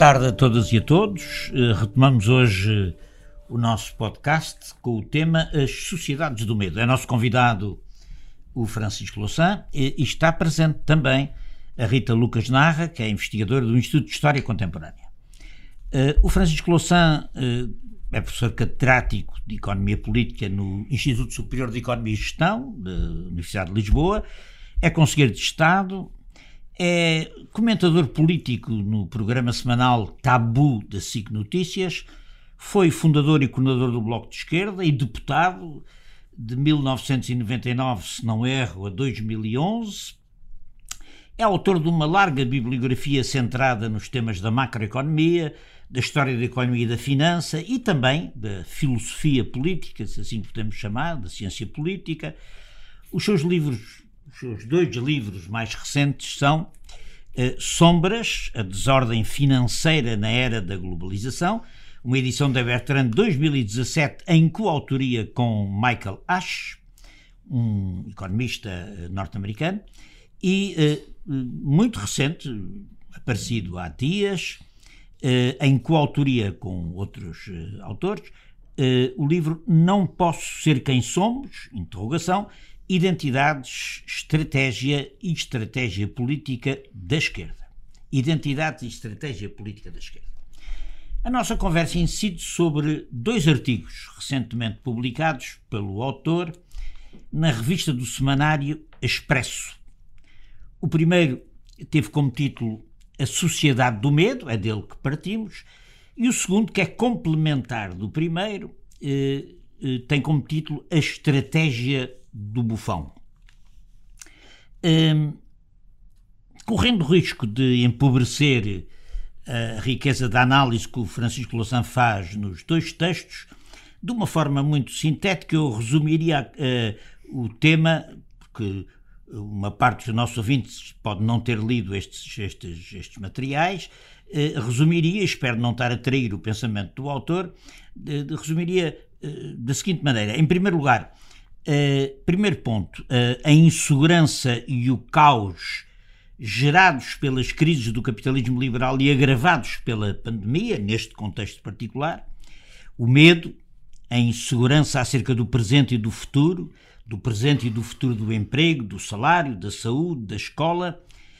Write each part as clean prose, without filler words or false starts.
tarde a todas e a todos. Retomamos hoje o nosso podcast com o tema As Sociedades do Medo. É nosso convidado o Francisco Louçã e está presente também a Rita Lucas Narra, que é investigadora do Instituto de História Contemporânea. O Francisco Louçã é professor catedrático de Economia Política no Instituto Superior de Economia e Gestão da Universidade de Lisboa, é conselheiro de Estado, é comentador político no programa semanal Tabu da SIC Notícias, foi fundador e coordenador do Bloco de Esquerda e deputado de 1999, se não erro, a 2011. É autor de uma larga bibliografia centrada nos temas da macroeconomia, da história da economia e da finança e também da filosofia política, se assim podemos chamar, da ciência política. Os seus dois livros mais recentes são Sombras, a desordem financeira na era da globalização, uma edição da Bertrand de 2017 em coautoria com Michael Ash, um economista norte-americano, e muito recente, aparecido há dias, em coautoria com outros autores, o livro Não Posso Ser Quem Somos? Interrogação, Identidades, Estratégia e Estratégia Política da Esquerda. Identidade e Estratégia Política da Esquerda. A nossa conversa incide sobre dois artigos recentemente publicados pelo autor na revista do semanário Expresso. O primeiro teve como título A Sociedade do Medo, é dele que partimos, e o segundo, que é complementar do primeiro, tem como título A Estratégia do Bufão. Correndo o risco de empobrecer a riqueza da análise que o Francisco Louçã faz nos dois textos, de uma forma muito sintética, eu resumiria o tema, porque uma parte dos nossos ouvintes pode não ter lido estes materiais, resumiria, espero não estar a trair o pensamento do autor, resumiria da seguinte maneira. Em primeiro lugar, primeiro ponto, a insegurança e o caos gerados pelas crises do capitalismo liberal e agravados pela pandemia, neste contexto particular, o medo, a insegurança acerca do presente e do futuro do emprego, do salário, da saúde, da escola,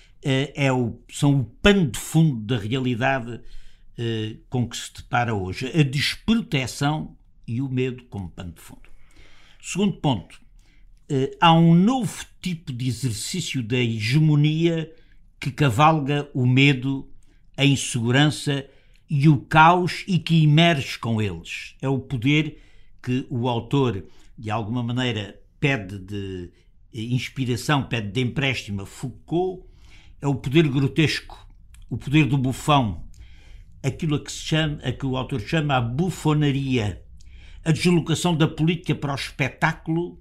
são o pano de fundo da realidade com que se depara hoje. A desproteção e o medo como pano de fundo. Segundo ponto, há um novo tipo de exercício da hegemonia que cavalga o medo, a insegurança e o caos e que emerge com eles. É o poder que o autor, de alguma maneira, pede de inspiração, pede de empréstimo a Foucault, é o poder grotesco, o poder do bufão, aquilo a que o autor chama a bufonaria, a deslocação da política para o espetáculo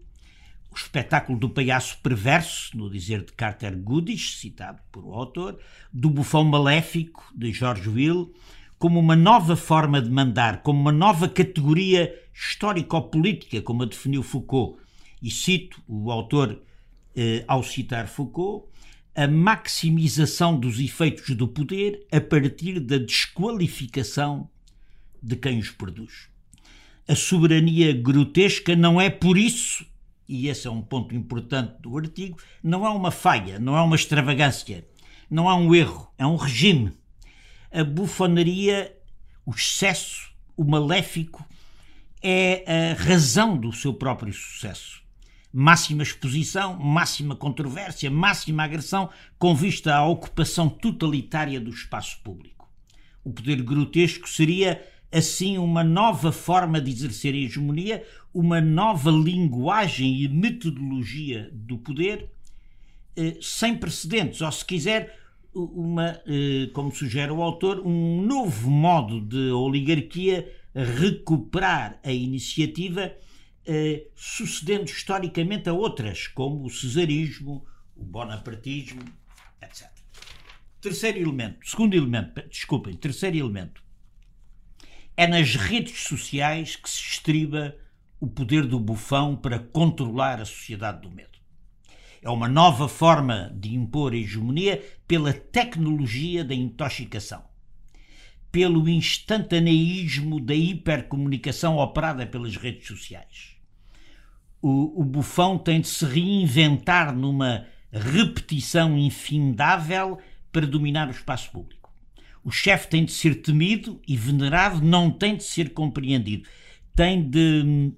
do palhaço perverso, no dizer de Carter Goodish, citado por o autor, do bufão maléfico, de George Will, como uma nova forma de mandar, como uma nova categoria histórico-política, como a definiu Foucault. E cito o autor ao citar Foucault, a maximização dos efeitos do poder a partir da desqualificação de quem os produz. A soberania grotesca não é por isso, e esse é um ponto importante do artigo, não é uma falha, não é uma extravagância, não é um erro, é um regime. A bufonaria, o excesso, o maléfico, é a razão do seu próprio sucesso. Máxima exposição, máxima controvérsia, máxima agressão, com vista à ocupação totalitária do espaço público. O poder grotesco seria, assim, uma nova forma de exercer a hegemonia, uma nova linguagem e metodologia do poder, sem precedentes, ou se quiser, como sugere o autor, um novo modo de oligarquia recuperar a iniciativa, sucedendo historicamente a outras, como o cesarismo, o bonapartismo, etc. Terceiro elemento. É nas redes sociais que se estriba o poder do bufão para controlar a sociedade do medo. É uma nova forma de impor a hegemonia pela tecnologia da intoxicação. pelo instantaneísmo da hipercomunicação operada pelas redes sociais. O bufão tem de se reinventar numa repetição infindável para dominar o espaço público. O chefe tem de ser temido e venerado, não tem de ser compreendido. Tem de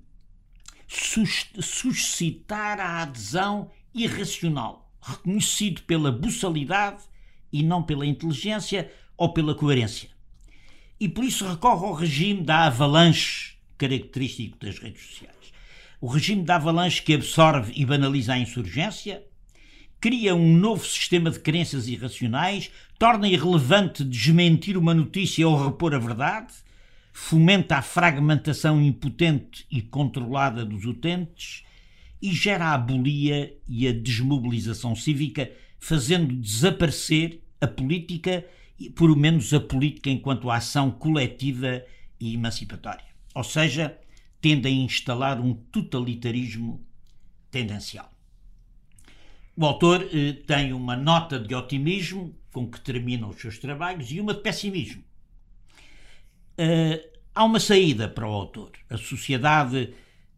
suscitar a adesão irracional, reconhecido pela buçalidade e não pela inteligência ou pela coerência. E por isso recorre ao regime da avalanche, característico das redes sociais. O regime da avalanche que absorve e banaliza a insurgência, cria um novo sistema de crenças irracionais, torna irrelevante desmentir uma notícia ou repor a verdade, fomenta a fragmentação impotente e controlada dos utentes e gera a abulia e a desmobilização cívica, fazendo desaparecer a política, e pelo menos a política enquanto ação coletiva e emancipatória. Ou seja, tende a instalar um totalitarismo tendencial. O autor tem uma nota de otimismo com que termina os seus trabalhos e uma de pessimismo. Há uma saída para o autor. A sociedade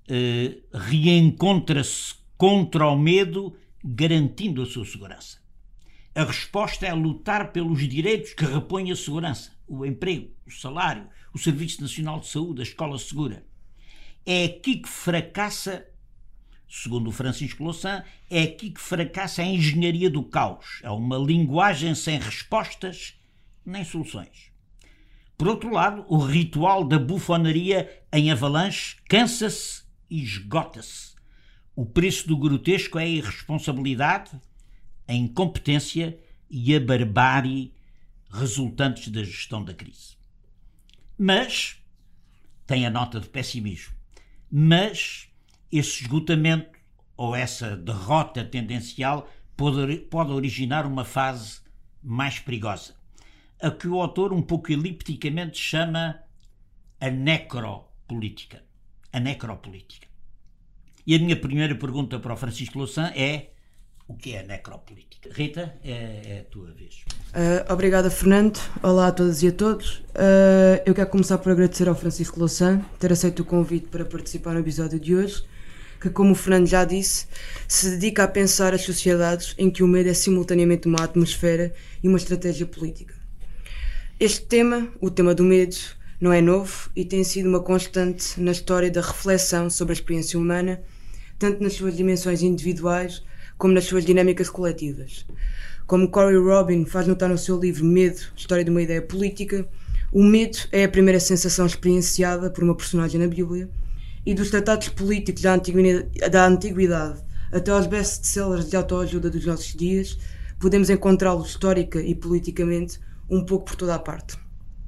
reencontra-se contra o medo, garantindo a sua segurança. A resposta é lutar pelos direitos que repõem a segurança, o emprego, o salário, o Serviço Nacional de Saúde, a escola segura. É aqui que fracassa, segundo o Francisco Louçã, é aqui que fracassa a engenharia do caos. É uma linguagem sem respostas nem soluções. Por outro lado, o ritual da bufonaria em avalanche cansa-se e esgota-se. O preço do grotesco é a irresponsabilidade, a incompetência e a barbárie resultantes da gestão da crise. Mas, tem a nota de pessimismo, mas esse esgotamento ou essa derrota tendencial pode originar uma fase mais perigosa, a que o autor um pouco elipticamente chama a necropolítica. A necropolítica. E a minha primeira pergunta para o Francisco Louçã é: o que é a necropolítica? Rita, é a tua vez. Obrigada, Fernando. Olá a todas e a todos. Eu quero começar por agradecer ao Francisco Louçã ter aceito o convite para participar no episódio de hoje, que, como o Fernando já disse, se dedica a pensar as sociedades em que o medo é simultaneamente uma atmosfera e uma estratégia política. Este tema, o tema do medo, não é novo e tem sido uma constante na história da reflexão sobre a experiência humana, tanto nas suas dimensões individuais como nas suas dinâmicas coletivas. Como Corey Robin faz notar no seu livro Medo, História de uma Ideia Política, o medo é a primeira sensação experienciada por uma personagem na Bíblia, e dos tratados políticos da antiguidade até aos best-sellers de autoajuda dos nossos dias, podemos encontrá-lo histórica e politicamente um pouco por toda a parte.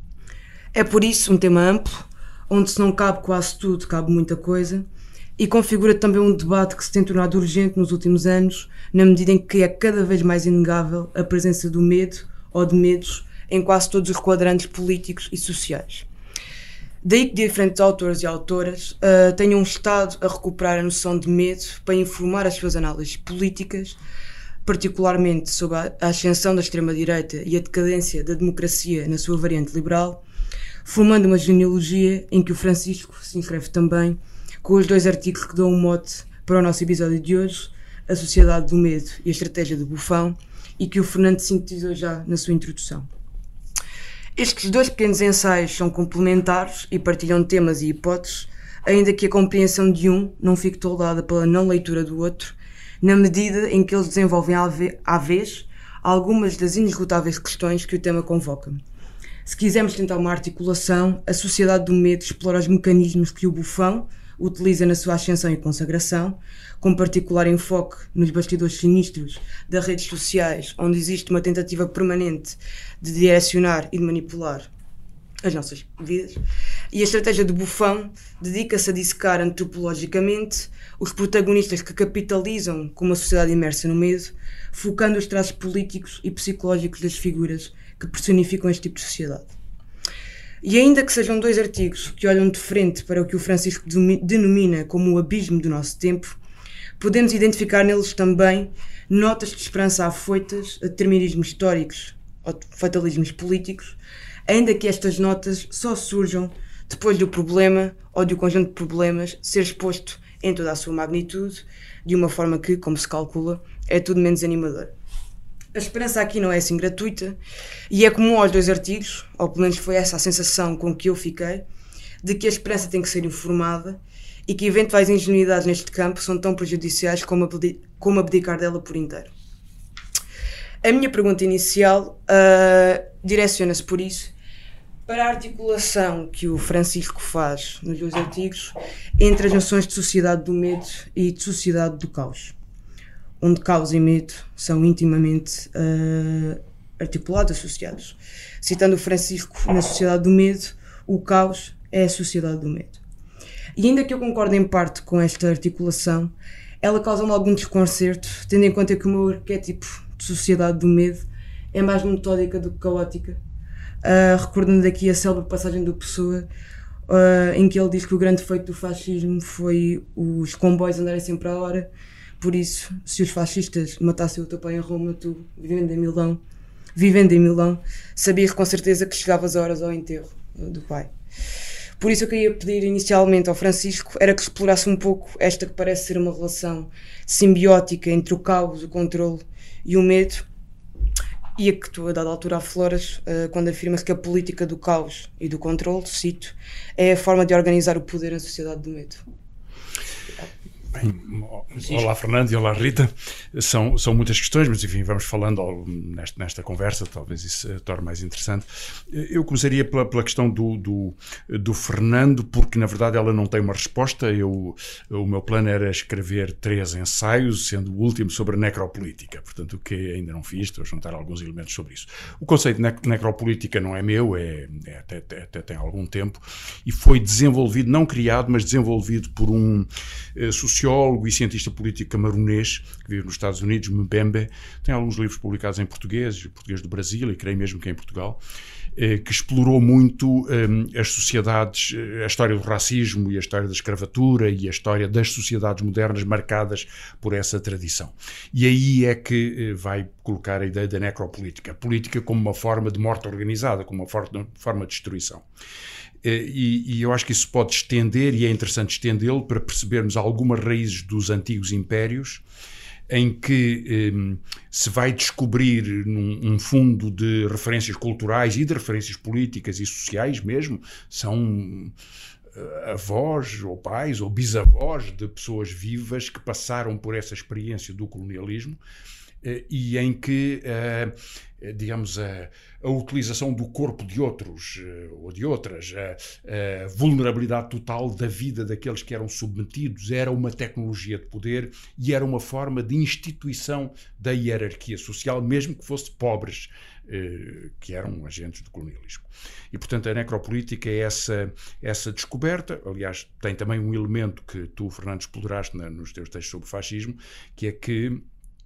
É por isso um tema amplo, onde se não cabe quase tudo, cabe muita coisa, e configura também um debate que se tem tornado urgente nos últimos anos, na medida em que é cada vez mais inegável a presença do medo ou de medos em quase todos os quadrantes políticos e sociais. Daí que diferentes autores e autoras tenham estado a recuperar a noção de medo para informar as suas análises políticas, particularmente sobre a ascensão da extrema-direita e a decadência da democracia na sua variante liberal, formando uma genealogia em que o Francisco se inscreve também, com os dois artigos que dão um mote para o nosso episódio de hoje, A Sociedade do Medo e a Estratégia do Bufão, e que o Fernando sintetizou já na sua introdução. Estes dois pequenos ensaios são complementares e partilham temas e hipóteses, ainda que a compreensão de um não fique toldada pela não leitura do outro, na medida em que eles desenvolvem à vez algumas das inesgotáveis questões que o tema convoca. Se quisermos tentar uma articulação, a Sociedade do Medo explora os mecanismos que o Bufão utiliza na sua ascensão e consagração, com particular enfoque nos bastidores sinistros das redes sociais, onde existe uma tentativa permanente de direcionar e de manipular as nossas vidas, e a estratégia do Bufão dedica-se a dissecar antropologicamente os protagonistas que capitalizam com uma sociedade imersa no medo, focando os traços políticos e psicológicos das figuras que personificam este tipo de sociedade. E ainda que sejam dois artigos que olham de frente para o que o Francisco denomina como o abismo do nosso tempo, podemos identificar neles também notas de esperança afoitas a determinismos históricos ou fatalismos políticos, ainda que estas notas só surjam depois do problema ou do conjunto de problemas ser exposto em toda a sua magnitude, de uma forma que, como se calcula, é tudo menos animador. A esperança aqui não é assim gratuita e é comum aos dois artigos, ou pelo menos foi essa a sensação com que eu fiquei, de que a esperança tem que ser informada e que eventuais ingenuidades neste campo são tão prejudiciais como abdicar dela por inteiro. A minha pergunta inicial direciona-se, por isso, para a articulação que o Francisco faz nos dois artigos entre as noções de sociedade do medo e de sociedade do caos, onde caos e medo são intimamente articulados, associados. Citando o Francisco, na sociedade do medo, o caos é a sociedade do medo. E ainda que eu concorde em parte com esta articulação, ela causa-me algum desconcerto, tendo em conta que o meu arquétipo de sociedade do medo é mais metódica do que caótica, recordando aqui a célebre passagem do Pessoa, em que ele diz que o grande feito do fascismo foi os comboios andarem sempre à hora. Por isso, se os fascistas matassem o teu pai em Roma, tu, vivendo em Milão, sabias com certeza que chegavas a horas ao enterro do pai. Por isso eu queria pedir inicialmente ao Francisco era que explorasse um pouco esta que parece ser uma relação simbiótica entre o caos, o controle e o medo, e a que tu, a dada altura, afloras quando afirmas que a política do caos e do controle, cito, é a forma de organizar o poder na sociedade do medo. Bem, olá Fernando e olá Rita, são muitas questões, mas enfim, vamos falando nesta conversa, talvez isso se torne mais interessante. Eu começaria pela questão do Fernando, porque na verdade ela não tem uma resposta. O meu plano era escrever 3 ensaios, sendo o último sobre a necropolítica, portanto o que ainda não fiz, estou a juntar alguns elementos sobre isso. O conceito de necropolítica não é meu, até tem algum tempo, e foi desenvolvido, não criado, mas desenvolvido por um sociólogo e cientista político camerunês que vive nos Estados Unidos, Mbembe. Tem alguns livros publicados em português do Brasil, e creio mesmo que em Portugal, que explorou muito as sociedades, a história do racismo e a história da escravatura e a história das sociedades modernas marcadas por essa tradição. E aí é que vai colocar a ideia da necropolítica, a política como uma forma de morte organizada, como uma forma de destruição. E eu acho que isso pode estender, e é interessante estendê-lo para percebermos algumas raízes dos antigos impérios, em que se vai descobrir um fundo de referências culturais e de referências políticas e sociais mesmo, são avós ou pais ou bisavós de pessoas vivas que passaram por essa experiência do colonialismo, e em que, digamos, a utilização do corpo de outros ou de outras, a vulnerabilidade total da vida daqueles que eram submetidos, era uma tecnologia de poder e era uma forma de instituição da hierarquia social, mesmo que fosse pobres, que eram agentes do colonialismo. E, portanto, a necropolítica é essa descoberta. Aliás, tem também um elemento que tu, Fernando, exploraste nos teus textos sobre o fascismo, que é que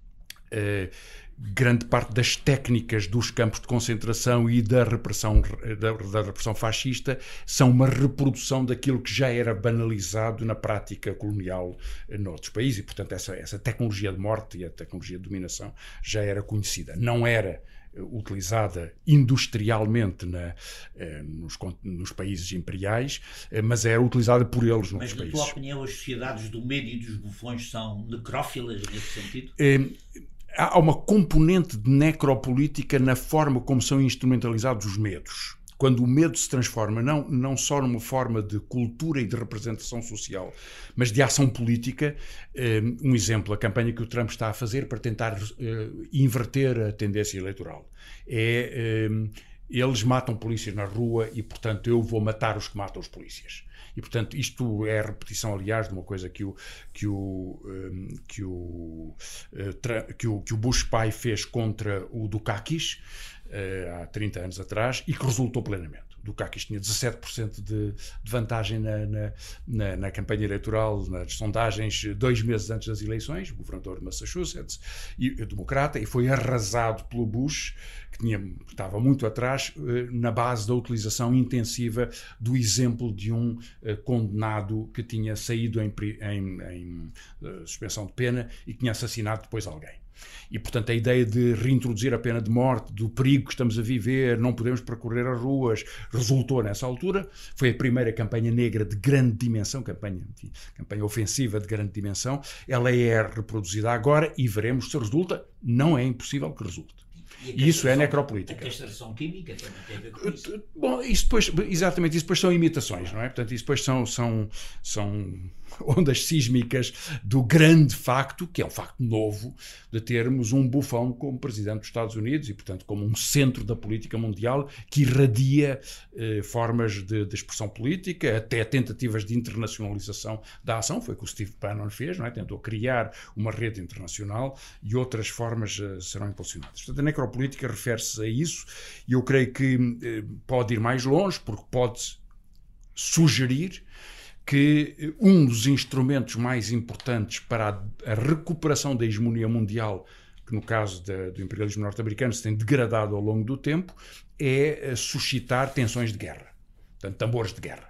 grande parte das técnicas dos campos de concentração e da repressão fascista são uma reprodução daquilo que já era banalizado na prática colonial noutros países, e portanto essa tecnologia de morte e a tecnologia de dominação já era conhecida. Não era utilizada industrialmente nos países imperiais, mas era utilizada por eles nos países. Mas, na tua opinião, as sociedades do medo e dos bufões são necrófilas nesse sentido? Há uma componente de necropolítica na forma como são instrumentalizados os medos. Quando o medo se transforma não só numa forma de cultura e de representação social, mas de ação política. Um exemplo, a campanha que o Trump está a fazer para tentar inverter a tendência eleitoral. Eles matam polícias na rua e, portanto, eu vou matar os que matam os polícias. E, portanto, isto é a repetição, aliás, de uma coisa que o Bush pai fez contra o Dukakis há 30 anos atrás, e que resultou plenamente. O Dukakis tinha 17% de vantagem na campanha eleitoral, nas sondagens, 2 meses antes das eleições, o governador de Massachusetts, e democrata, e foi arrasado pelo Bush, que estava muito atrás, na base da utilização intensiva do exemplo de um condenado que tinha saído em suspensão de pena e que tinha assassinado depois alguém. E, portanto, a ideia de reintroduzir a pena de morte, do perigo que estamos a viver, não podemos percorrer as ruas, resultou nessa altura. Foi a primeira campanha negra de grande dimensão, campanha ofensiva de grande dimensão. Ela é reproduzida agora e veremos se resulta. Não é impossível que resulte. E isso é necropolítica. A castração química também tem a ver com isso. Bom, isso depois, exatamente, isso depois são imitações, não é? Portanto, isso depois são ondas sísmicas do grande facto, que é um facto novo, de termos um bufão como presidente dos Estados Unidos e, portanto, como um centro da política mundial que irradia formas de expressão política, até tentativas de internacionalização da ação. Foi o que o Steve Bannon fez, não é? Tentou criar uma rede internacional e outras formas serão impulsionadas. Portanto, a necropolítica refere-se a isso e eu creio que pode ir mais longe, porque pode sugerir que um dos instrumentos mais importantes para a recuperação da hegemonia mundial, que no caso do imperialismo norte-americano se tem degradado ao longo do tempo, é suscitar tensões de guerra, portanto, tambores de guerra.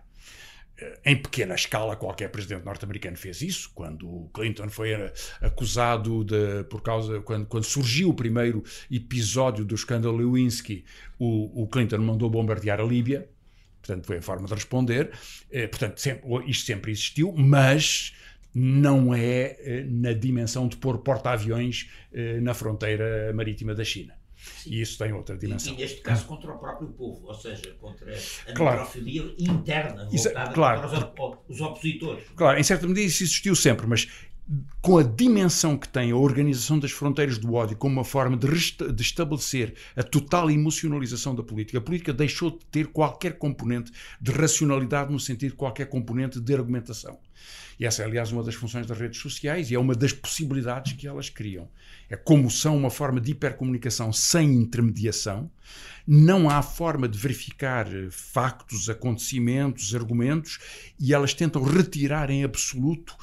Em pequena escala, qualquer presidente norte-americano fez isso. Quando o Clinton foi acusado quando surgiu o primeiro episódio do escândalo Lewinsky, o Clinton mandou bombardear a Líbia. Portanto, foi a forma de responder. Portanto, isto sempre existiu, mas não é na dimensão de pôr porta-aviões na fronteira marítima da China. Sim. E isso tem outra dimensão. E neste caso contra o próprio povo, ou seja, contra a necrofilia interna, voltada para os opositores. Claro, em certa medida isso existiu sempre, mas com a dimensão que tem a organização das fronteiras do ódio como uma forma de estabelecer a total emocionalização da política, a política deixou de ter qualquer componente de racionalidade no sentido de qualquer componente de argumentação. E essa é, aliás, uma das funções das redes sociais e é uma das possibilidades que elas criam. É como são uma forma de hipercomunicação sem intermediação, não há forma de verificar factos, acontecimentos, argumentos, e elas tentam retirar em absoluto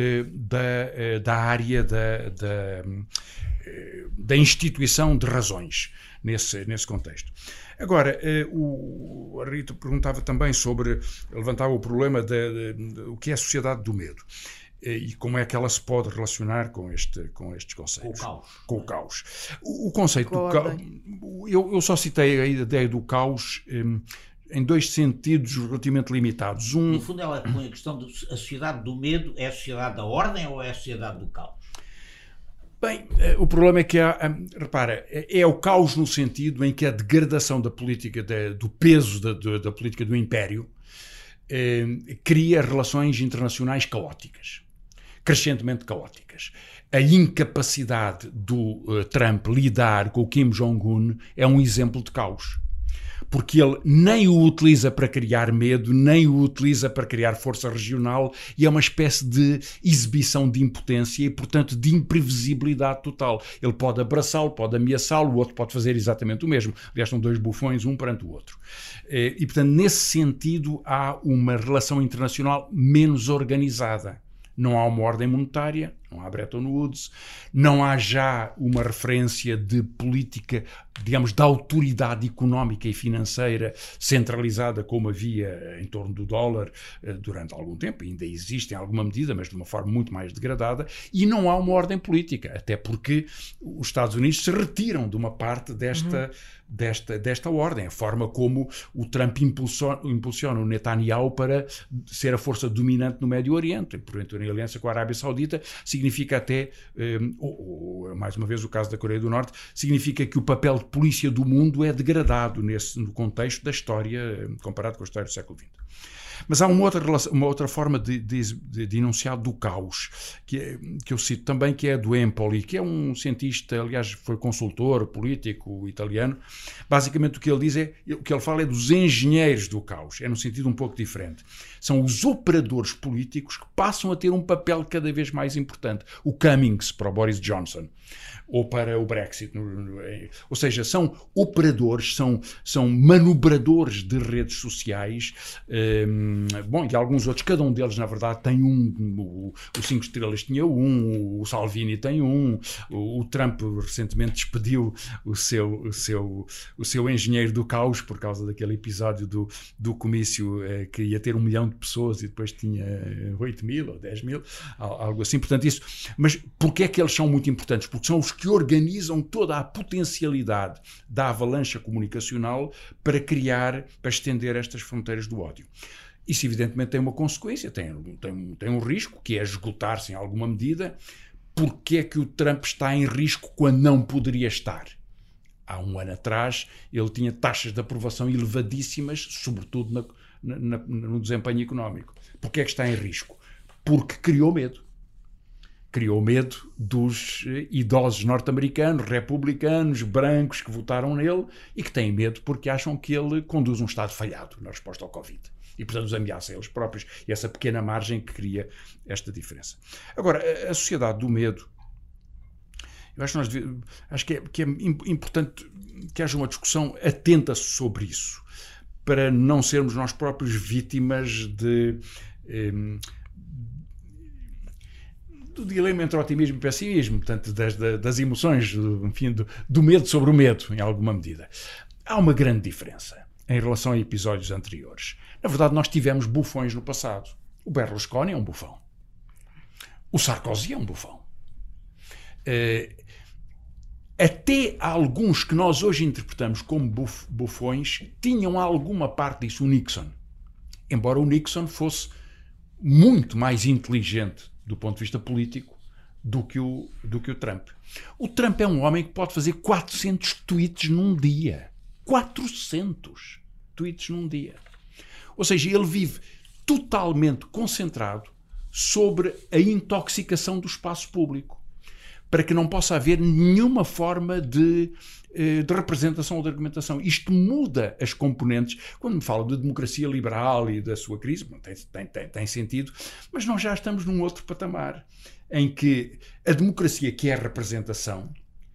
da área da instituição de razões nesse contexto. Agora, a Rita perguntava também levantava o problema o que é a sociedade do medo e como é que ela se pode relacionar com estes conceitos. Com o caos. O conceito do caos, eu só citei a ideia do caos em dois sentidos relativamente limitados. No fundo, ela põe a questão a sociedade do medo é a sociedade da ordem ou é a sociedade do caos? Bem, o problema é que repara, é o caos no sentido em que a degradação da política, do peso da política do império, cria relações internacionais caóticas, crescentemente caóticas. A incapacidade do Trump lidar com o Kim Jong-un é um exemplo de caos. Porque ele nem o utiliza para criar medo, nem o utiliza para criar força regional, e é uma espécie de exibição de impotência e, portanto, de imprevisibilidade total. Ele pode abraçá-lo, pode ameaçá-lo, o outro pode fazer exatamente o mesmo. Aliás, são dois bufões, um perante o outro. E, portanto, nesse sentido, há uma relação internacional menos organizada. Não há uma ordem monetária, não há Bretton Woods, não há já uma referência de política, digamos, da autoridade económica e financeira centralizada como havia em torno do dólar durante algum tempo, ainda existe em alguma medida, mas de uma forma muito mais degradada, e não há uma ordem política, até porque os Estados Unidos se retiram de uma parte desta ordem, a forma como o Trump impulsiona o Netanyahu para ser a força dominante no Médio Oriente, portanto, em aliança com a Arábia Saudita, significa até, mais uma vez o caso da Coreia do Norte, significa que o papel de polícia do mundo é degradado no contexto da história, comparado com a história do século XX. Mas há uma outra forma de enunciado do caos, que eu cito também, que é do Empoli, que é um cientista, aliás, foi consultor político italiano. Basicamente o que ele diz o que ele fala é dos engenheiros do caos, é num sentido um pouco diferente. São os operadores políticos que passam a ter um papel cada vez mais importante. O Cummings para o Boris Johnson, ou para o Brexit. Ou seja, são operadores, são manobradores de redes sociais Bom, e alguns outros, cada um deles, na verdade, tem o 5 Estrelas tinha o Salvini tem o Trump recentemente despediu o seu engenheiro do caos por causa daquele episódio do comício que ia ter 1 milhão de pessoas e depois tinha 8 mil ou 10 mil, algo assim. Portanto, isso. Mas porquê é que eles são muito importantes? Porque são os que organizam toda a potencialidade da avalanche comunicacional para estender estas fronteiras do ódio. Isso evidentemente tem uma consequência, tem um risco, que é esgotar-se em alguma medida. Porque é que o Trump está em risco quando não poderia estar? Há 1 ano atrás ele tinha taxas de aprovação elevadíssimas, sobretudo no desempenho económico. Porque é que está em risco? Porque criou medo. Criou medo dos idosos norte-americanos, republicanos, brancos que votaram nele e que têm medo porque acham que ele conduz um Estado falhado na resposta ao Covid. E, portanto, os ameaça a eles próprios e essa pequena margem que cria esta diferença. Agora, a sociedade do medo, eu acho que é importante que haja uma discussão atenta sobre isso, para não sermos nós próprios vítimas do dilema entre otimismo e pessimismo, portanto, das emoções, enfim, do medo sobre o medo, em alguma medida. Há uma grande diferença em relação a episódios anteriores. Na verdade, nós tivemos bufões no passado. O Berlusconi é um bufão. O Sarkozy é um bufão. Até alguns que nós hoje interpretamos como bufões tinham alguma parte disso. O Nixon. Embora o Nixon fosse muito mais inteligente do ponto de vista político do que o Trump. O Trump é um homem que pode fazer 400 tweets num dia. 400 tweets num dia. Ou seja, ele vive totalmente concentrado sobre a intoxicação do espaço público, para que não possa haver nenhuma forma de representação ou de argumentação. Isto muda as componentes. Quando me falo de democracia liberal e da sua crise, tem sentido, mas nós já estamos num outro patamar, em que a democracia, que é a representação,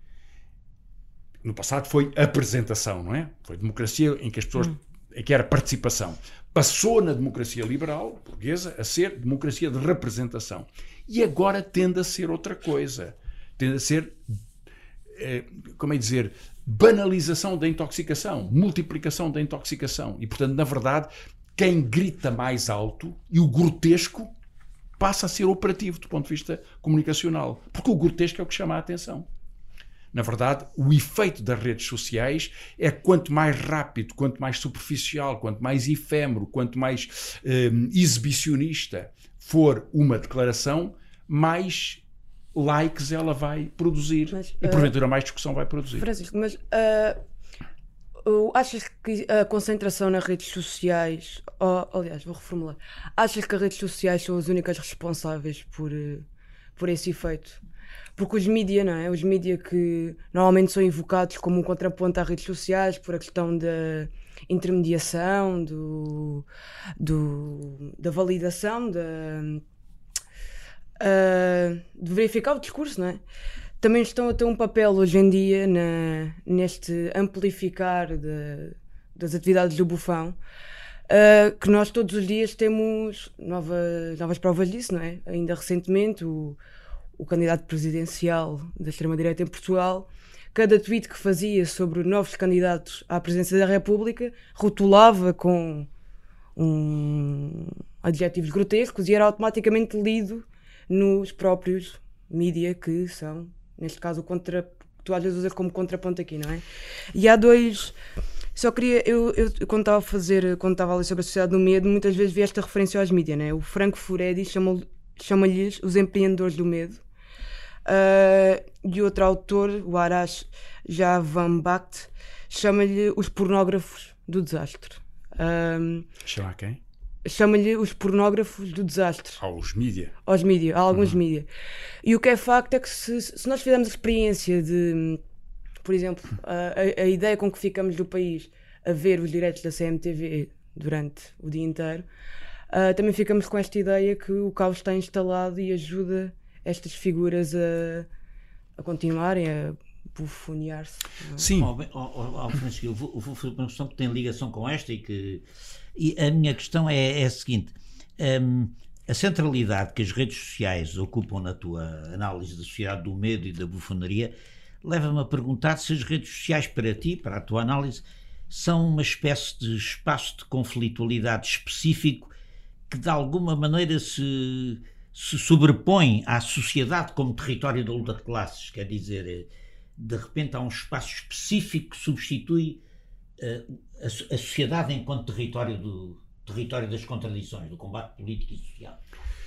no passado foi apresentação, não é? Foi democracia em que as pessoas, em que era participação. Passou na democracia liberal portuguesa a ser democracia de representação. E agora tende a ser outra coisa. Tende a ser, como é dizer, banalização da intoxicação, multiplicação da intoxicação. E, portanto, na verdade, quem grita mais alto e o grotesco passa a ser operativo do ponto de vista comunicacional. Porque o grotesco é o que chama a atenção. Na verdade, o efeito das redes sociais é quanto mais rápido, quanto mais superficial, quanto mais efêmero, quanto mais exibicionista for uma declaração, mais likes ela vai produzir e porventura mais discussão vai produzir. Francisco, mas achas que a concentração nas redes sociais, aliás, vou reformular, achas que as redes sociais são as únicas responsáveis por esse efeito? Porque os mídia, não é? Os mídia que normalmente são invocados como um contraponto às redes sociais por a questão da intermediação, da validação, de verificar o discurso, não é? Também estão a ter um papel hoje em dia neste amplificar das atividades do bufão, que nós todos os dias temos novas provas disso, não é? Ainda recentemente o candidato presidencial da extrema-direita em Portugal, cada tweet que fazia sobre novos candidatos à presidência da República rotulava com adjetivos grotescos e era automaticamente lido nos próprios mídia que são, neste caso, tu às vezes usas como contraponto aqui, não é? E há dois... Só queria... Eu quando estava a ler sobre a sociedade do medo, muitas vezes vi esta referência aos mídia, não é? O Franco Furedi chama-lhes os empreendedores do medo. E outro autor, o Arash Javanbakht, chama-lhe os pornógrafos do desastre. Chama quem? Chama-lhe os pornógrafos do desastre. Aos mídia? Aos mídia, a alguns mídia. E o que é facto é que se nós fizermos a experiência de, por exemplo, a ideia com que ficamos do país a ver os diretos da CMTV durante o dia inteiro, também ficamos com esta ideia que o caos está instalado e ajuda estas figuras a continuarem, a bufonear-se. Sim. Francisco, eu vou fazer uma questão que tem ligação com esta e a minha questão é a seguinte. A centralidade que as redes sociais ocupam na tua análise da sociedade do medo e da bufonaria leva-me a perguntar se as redes sociais para ti, para a tua análise, são uma espécie de espaço de conflitualidade específico que de alguma maneira se sobrepõe à sociedade como território da luta de classes. Quer dizer, de repente há um espaço específico que substitui a sociedade enquanto território das contradições, do combate político e social.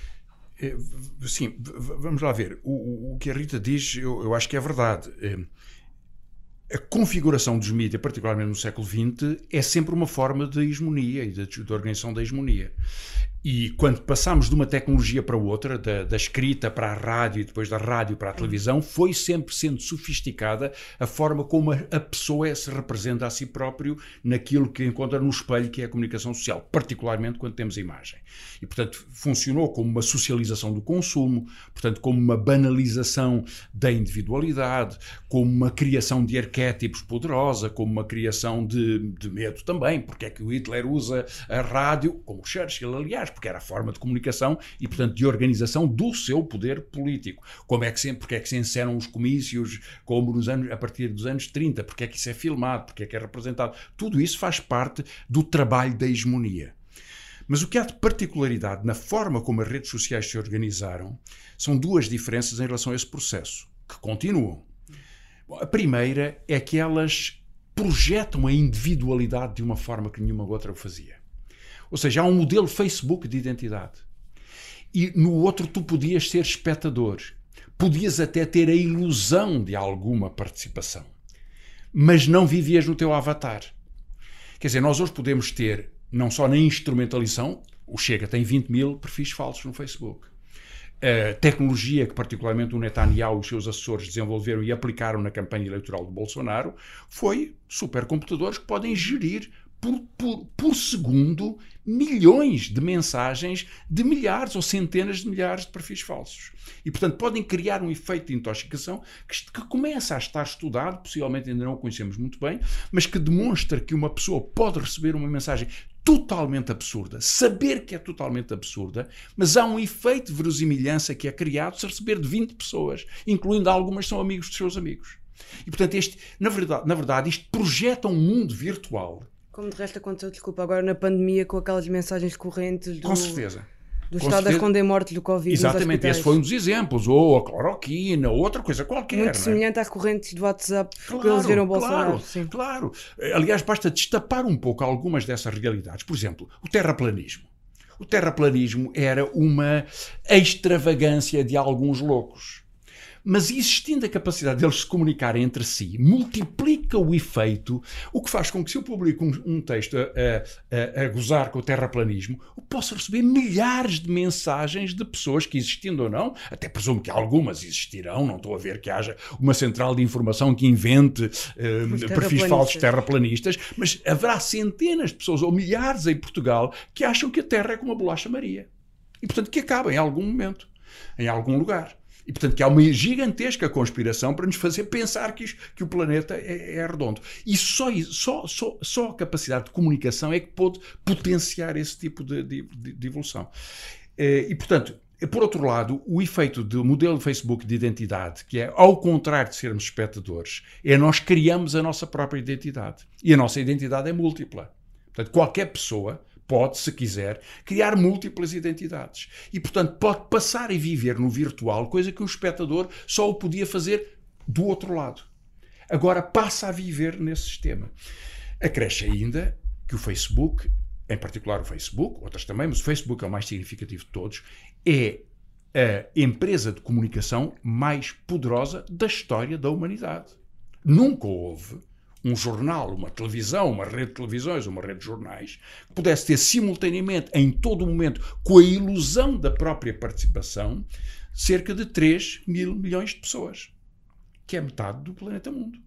Sim, vamos lá ver. O que a Rita diz, eu acho que é verdade. A configuração dos mídias, particularmente no século XX, é sempre uma forma de hegemonia e de organização da hegemonia. E quando passamos de uma tecnologia para outra, da escrita para a rádio e depois da rádio para a televisão, foi sempre sendo sofisticada a forma como a pessoa se representa a si próprio naquilo que encontra no espelho, que é a comunicação social, particularmente quando temos a imagem. E, portanto, funcionou como uma socialização do consumo, portanto, como uma banalização da individualidade, como uma criação de arquétipos poderosa, como uma criação de medo também. Porque é que o Hitler usa a rádio, como o Churchill, aliás, porque era a forma de comunicação e, portanto, de organização do seu poder político. Porque é que se encenam os comícios como a partir dos anos 30? Porque é que isso é filmado? Porque é que é representado? Tudo isso faz parte do trabalho da hegemonia. Mas o que há de particularidade na forma como as redes sociais se organizaram são duas diferenças em relação a esse processo, que continuam. Bom, a primeira é que elas projetam a individualidade de uma forma que nenhuma outra o fazia. Ou seja, há um modelo Facebook de identidade. E no outro tu podias ser espectador. Podias até ter a ilusão de alguma participação. Mas não vivias no teu avatar. Quer dizer, nós hoje podemos ter, não só na instrumentalização, o Chega tem 20 mil perfis falsos no Facebook. A tecnologia que particularmente o Netanyahu e os seus assessores desenvolveram e aplicaram na campanha eleitoral de Bolsonaro foi supercomputadores que podem gerir por segundo milhões de mensagens de milhares ou centenas de milhares de perfis falsos. E, portanto, podem criar um efeito de intoxicação que começa a estar estudado, possivelmente ainda não o conhecemos muito bem, mas que demonstra que uma pessoa pode receber uma mensagem totalmente absurda, saber que é totalmente absurda, mas há um efeito de verosimilhança que é criado se receber de 20 pessoas, incluindo algumas que são amigos dos seus amigos. E, portanto, na verdade, isto projeta um mundo virtual. Como de resto aconteceu, desculpa, agora na pandemia com aquelas mensagens correntes Com certeza. Do Estado a esconder mortes do Covid. Exatamente, esse foi um dos exemplos. Ou a cloroquina, ou outra coisa qualquer. Muito semelhante às correntes do WhatsApp que eles viram o Bolsonaro. Claro. Aliás, basta destapar um pouco algumas dessas realidades. Por exemplo, o terraplanismo. O terraplanismo era uma extravagância de alguns loucos. Mas existindo a capacidade deles se comunicarem entre si, multiplica o efeito, o que faz com que se eu publico um texto a gozar com o terraplanismo, eu possa receber milhares de mensagens de pessoas que, existindo ou não, até presumo que algumas existirão, não estou a ver que haja uma central de informação que invente perfis falsos terraplanistas, mas haverá centenas de pessoas ou milhares em Portugal que acham que a Terra é como a bolacha Maria. E, portanto, que acaba em algum momento, em algum lugar. E, portanto, que há uma gigantesca conspiração para nos fazer pensar que o planeta é redondo. E só a capacidade de comunicação é que pode potenciar esse tipo de evolução. E, portanto, por outro lado, o efeito do modelo de Facebook de identidade, que é, ao contrário de sermos espectadores, é nós criamos a nossa própria identidade. E a nossa identidade é múltipla. Portanto, qualquer pessoa pode, se quiser, criar múltiplas identidades. E, portanto, pode passar a viver no virtual, coisa que um espectador só o podia fazer do outro lado. Agora passa a viver nesse sistema. Acresce ainda que o Facebook, em particular o Facebook, outras também, mas o Facebook é o mais significativo de todos, é a empresa de comunicação mais poderosa da história da humanidade. Nunca houve um jornal, uma televisão, uma rede de televisões, uma rede de jornais, que pudesse ter simultaneamente, em todo o momento, com a ilusão da própria participação, cerca de 3 mil milhões de pessoas, que é metade do planeta mundo.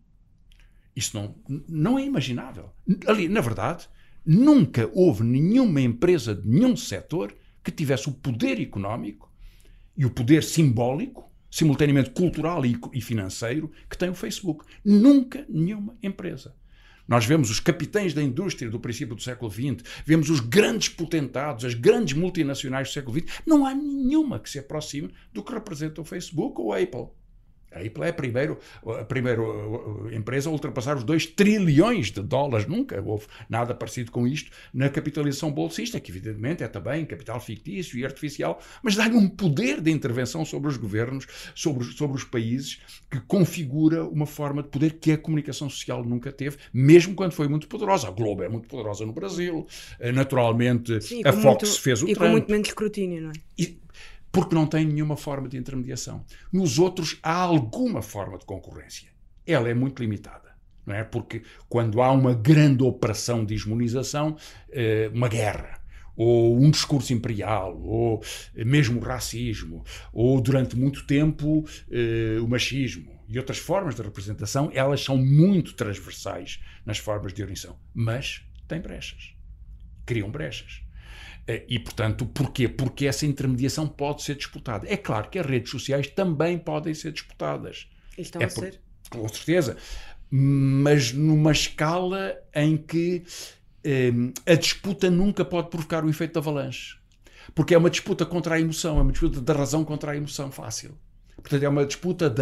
Isso não é imaginável. Ali, na verdade, nunca houve nenhuma empresa de nenhum setor que tivesse o poder económico e o poder simbólico simultaneamente cultural e financeiro, que tem o Facebook. Nunca nenhuma empresa. Nós vemos os capitães da indústria do princípio do século XX, vemos os grandes potentados, as grandes multinacionais do século XX. Não há nenhuma que se aproxime do que representa o Facebook ou a Apple. A Apple é a primeira empresa a ultrapassar os 2 trilhões de dólares. Nunca houve nada parecido com isto na capitalização bolsista, que evidentemente é também capital fictício e artificial, mas dá-lhe um poder de intervenção sobre os governos, sobre os países, que configura uma forma de poder que a comunicação social nunca teve, mesmo quando foi muito poderosa. A Globo é muito poderosa no Brasil, naturalmente. Sim, a Fox fez o Trump. E com muito menos escrutínio, não é? Porque não tem nenhuma forma de intermediação. Nos outros há alguma forma de concorrência. Ela é muito limitada, não é? Porque quando há uma grande operação de hegemonização, uma guerra, ou um discurso imperial, ou mesmo o racismo, ou durante muito tempo o machismo e outras formas de representação, elas são muito transversais nas formas de organização, mas têm brechas, criam brechas. E, portanto, porquê? Porque essa intermediação pode ser disputada. É claro que as redes sociais também podem ser disputadas. E estão a ser? Com certeza. Mas numa escala em que a disputa nunca pode provocar o efeito da avalanche. Porque é uma disputa contra a emoção, é uma disputa da razão contra a emoção fácil. Portanto, é uma disputa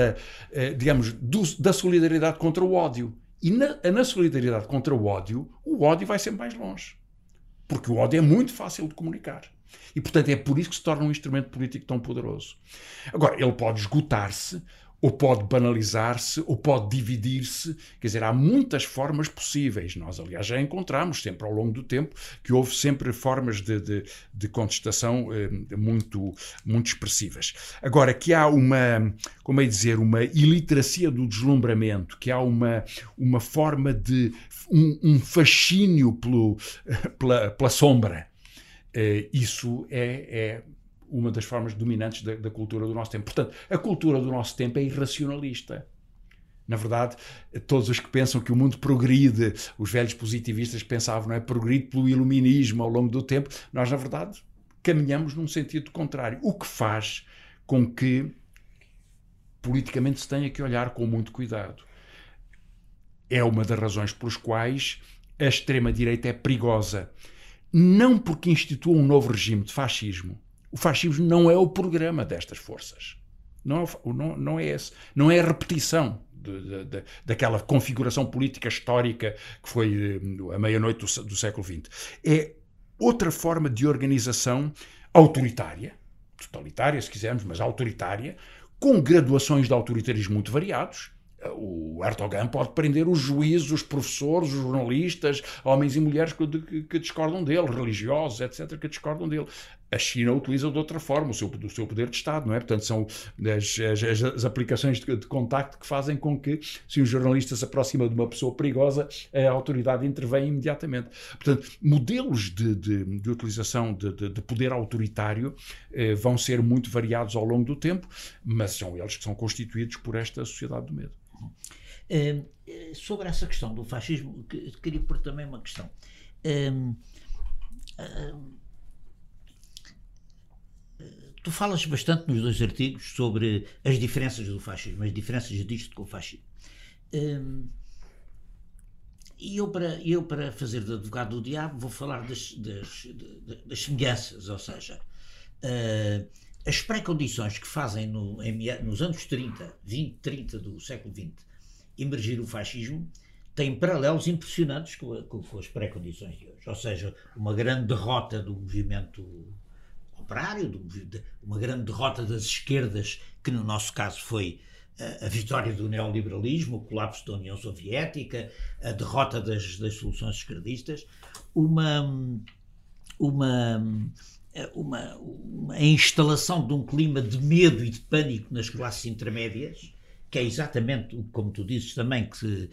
da solidariedade contra o ódio. E na solidariedade contra o ódio vai sempre mais longe. Porque o ódio é muito fácil de comunicar. E, portanto, é por isso que se torna um instrumento político tão poderoso. Agora, ele pode esgotar-se, ou pode banalizar-se, ou pode dividir-se. Quer dizer, há muitas formas possíveis. Nós, aliás, já encontramos sempre ao longo do tempo que houve sempre formas de contestação muito, muito expressivas. Agora, que há uma iliteracia do deslumbramento, que há uma forma de um fascínio pela sombra, isso é uma das formas dominantes da cultura do nosso tempo. Portanto, a cultura do nosso tempo é irracionalista. Na verdade, todos os que pensam que o mundo progride, os velhos positivistas pensavam, não é? Progride pelo iluminismo ao longo do tempo. Nós, na verdade, caminhamos num sentido contrário. O que faz com que politicamente se tenha que olhar com muito cuidado. É uma das razões pelas quais a extrema-direita é perigosa. Não porque institua um novo regime de fascismo. O fascismo não é o programa destas forças. Não é esse. Não é a repetição daquela configuração política histórica que foi a meia-noite do século XX. É outra forma de organização autoritária, totalitária, se quisermos, mas autoritária, com graduações de autoritarismo muito variados. O Erdogan pode prender os juízes, os professores, os jornalistas, homens e mulheres que discordam dele, religiosos, etc., que discordam dele. A China utiliza de outra forma o seu poder de Estado, não é? Portanto, são as aplicações de contacto que fazem com que, se um jornalista se aproxima de uma pessoa perigosa, a autoridade intervém imediatamente. Portanto, modelos de utilização de poder autoritário vão ser muito variados ao longo do tempo, mas são eles que são constituídos por esta sociedade do medo. Sobre essa questão do fascismo, queria pôr também uma questão. Tu falas bastante nos 2 artigos sobre as diferenças do fascismo, as diferenças disto com o fascismo. E eu para fazer de advogado do diabo, vou falar das semelhanças, ou seja, as pré-condições que fazem nos anos 30 do século XX emergir o fascismo têm paralelos impressionantes com as pré-condições de hoje. Ou seja, uma grande derrota do movimento operário, uma grande derrota das esquerdas, que no nosso caso foi a vitória do neoliberalismo, o colapso da União Soviética, a derrota das soluções esquerdistas, a instalação de um clima de medo e de pânico nas classes intermédias, que é exatamente, como tu dizes também,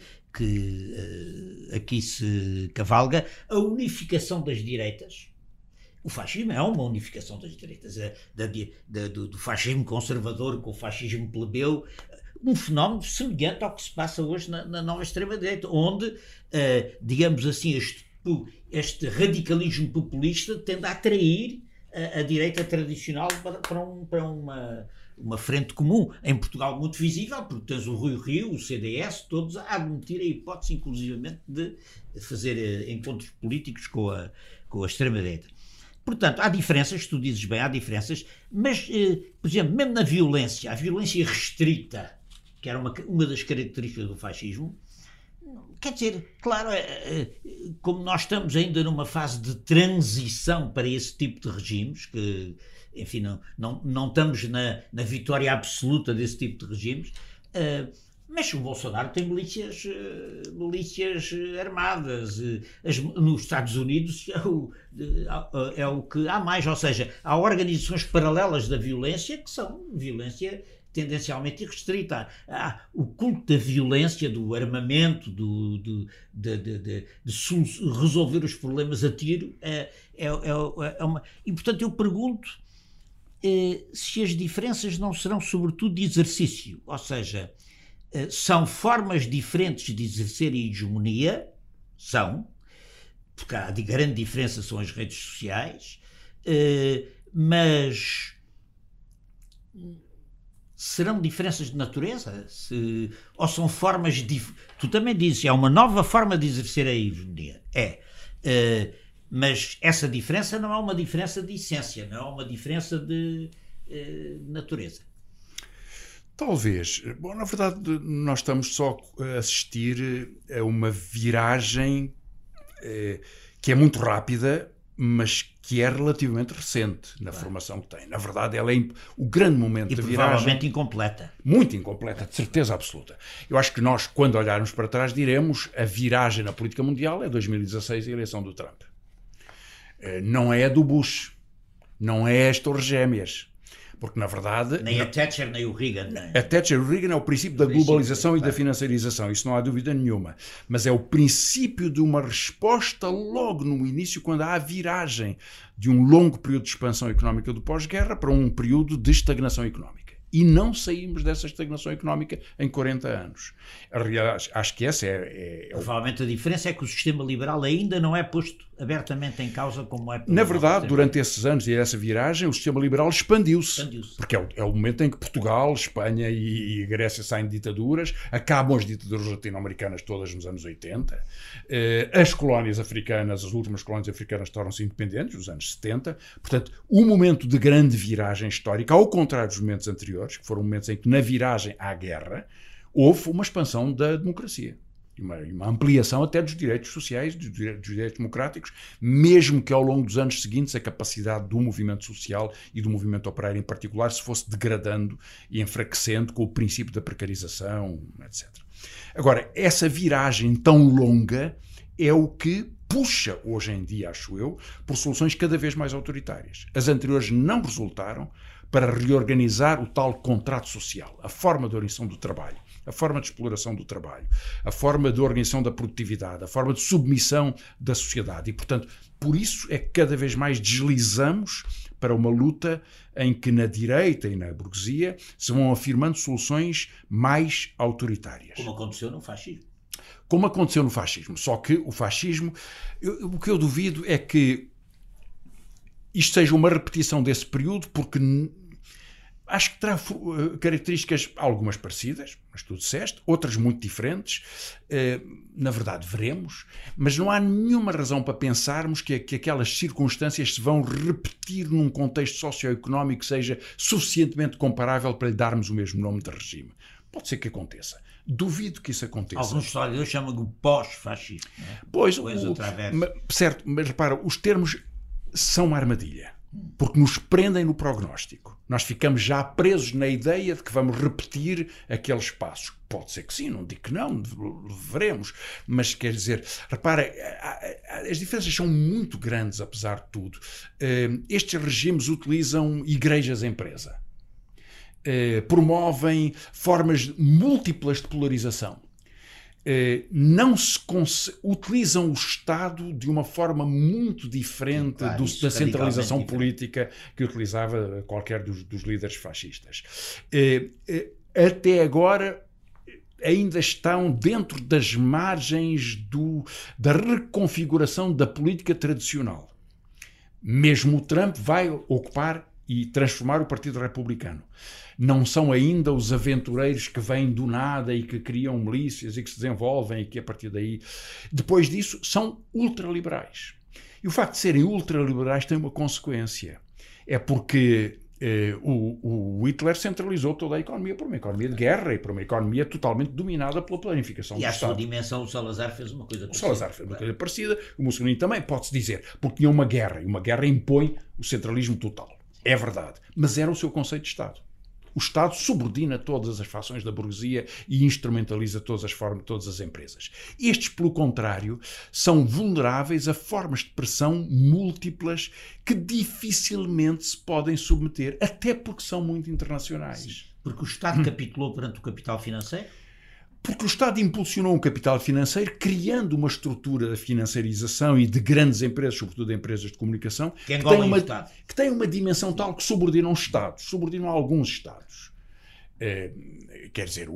que aqui se cavalga, a unificação das direitas. O fascismo é uma unificação das direitas, do fascismo conservador com o fascismo plebeu, um fenómeno semelhante ao que se passa hoje na nova extrema-direita, onde, digamos assim, este radicalismo populista tende a atrair a direita tradicional para uma frente comum, em Portugal muito visível, porque tens o Rui Rio, o CDS, todos a admitir a hipótese, inclusivamente, de fazer encontros políticos com a extrema-direita. Portanto, há diferenças, tu dizes bem, há diferenças, mas, por exemplo, mesmo na violência, a violência restrita, que era uma das características do fascismo, quer dizer, claro, como nós estamos ainda numa fase de transição para esse tipo de regimes, que, enfim, não estamos na vitória absoluta desse tipo de regimes, mas o Bolsonaro tem milícias armadas. Nos Estados Unidos é o que há mais, ou seja, há organizações paralelas da violência que são violência tendencialmente irrestrita. O culto da violência, do armamento, de resolver os problemas a tiro, e portanto eu pergunto se as diferenças não serão sobretudo de exercício, ou seja, são formas diferentes de exercer a hegemonia, porque a grande diferença são as redes sociais, mas serão diferenças de natureza? Ou são formas tu também dizes, é uma nova forma de exercer a hegemonia. Mas essa diferença não é uma diferença de essência, não é uma diferença de natureza. Talvez. Bom, na verdade, nós estamos só a assistir a uma viragem que é muito rápida, mas que é relativamente recente na formação que tem. Na verdade, ela é o grande momento da viragem. E provavelmente incompleta. Muito incompleta, de certeza absoluta. Eu acho que nós, quando olharmos para trás, diremos a viragem na política mundial é 2016, a eleição do Trump. Não é a do Bush, não é as Torres Gêmeas. Porque, na verdade... Nem a Thatcher, nem o Reagan. A Thatcher e o Reagan é o princípio da globalização e da financiarização, isso não há dúvida nenhuma. Mas é o princípio de uma resposta logo no início, quando há a viragem de um longo período de expansão económica do pós-guerra para um período de estagnação económica. E não saímos dessa estagnação económica em 40 anos. Aliás, acho que essa Provavelmente a diferença é que o sistema liberal ainda não é posto abertamente em causa como é... Na verdade, durante esses anos e essa viragem, o sistema liberal expandiu-se. Porque é o momento em que Portugal, Espanha e a Grécia saem de ditaduras, acabam as ditaduras latino-americanas todas nos anos 80, as colónias africanas, as últimas colónias africanas tornam-se independentes, nos anos 70. Portanto, um momento de grande viragem histórica, ao contrário dos momentos anteriores, que foram momentos em que, na viragem à guerra, houve uma expansão da democracia. Uma ampliação até dos direitos sociais, dos direitos democráticos, mesmo que ao longo dos anos seguintes a capacidade do movimento social e do movimento operário em particular se fosse degradando e enfraquecendo com o princípio da precarização, etc. Agora, essa viragem tão longa é o que puxa, hoje em dia, acho eu, por soluções cada vez mais autoritárias. As anteriores não resultaram para reorganizar o tal contrato social, a forma de organização do trabalho, a forma de exploração do trabalho, a forma de organização da produtividade, a forma de submissão da sociedade. E, portanto, por isso é que cada vez mais deslizamos para uma luta em que na direita e na burguesia se vão afirmando soluções mais autoritárias. Como aconteceu no fascismo. Como aconteceu no fascismo. Só que o fascismo, o que eu duvido é que isto seja uma repetição desse período, porque acho que terá características algumas parecidas, mas tu disseste, outras muito diferentes. Na verdade, veremos, mas não há nenhuma razão para pensarmos que aquelas circunstâncias se vão repetir num contexto socioeconómico que seja suficientemente comparável para lhe darmos o mesmo nome de regime. Pode ser que aconteça. Duvido que isso aconteça. Alguns historiadores chamam-lhe pós-fascismo. Pois, certo, mas repara, os termos são uma armadilha, porque nos prendem no prognóstico. Nós ficamos já presos na ideia de que vamos repetir aqueles passos. Pode ser que sim, não digo que não, veremos. Mas quer dizer, repara, as diferenças são muito grandes, apesar de tudo. Estes regimes utilizam igrejas-empresa. Promovem formas múltiplas de polarização. Não se utilizam o Estado de uma forma muito diferente da centralização política que utilizava qualquer dos líderes fascistas. Até agora ainda estão dentro das margens da reconfiguração da política tradicional. Mesmo o Trump vai ocupar e transformar o Partido Republicano. Não são ainda os aventureiros que vêm do nada e que criam milícias e que se desenvolvem e que a partir daí... Depois disso, são ultraliberais. E o facto de serem ultraliberais tem uma consequência. É porque o Hitler centralizou toda a economia por uma economia de guerra e por uma economia totalmente dominada pela planificação do Estado. E à sua dimensão o Salazar fez uma coisa parecida. O Salazar fez uma coisa parecida, o Mussolini também, pode-se dizer, porque tinha uma guerra, e uma guerra impõe o centralismo total. É verdade. Mas era o seu conceito de Estado. O Estado subordina todas as fações da burguesia e instrumentaliza todas as empresas. Estes, pelo contrário, são vulneráveis a formas de pressão múltiplas que dificilmente se podem submeter, até porque são muito internacionais. Sim, porque o Estado capitulou perante o capital financeiro? Porque o Estado impulsionou um capital financeiro, criando uma estrutura de financiarização e de grandes empresas, sobretudo empresas de comunicação, que tem uma dimensão tal que subordinam Estados, subordinam alguns Estados. Quer dizer,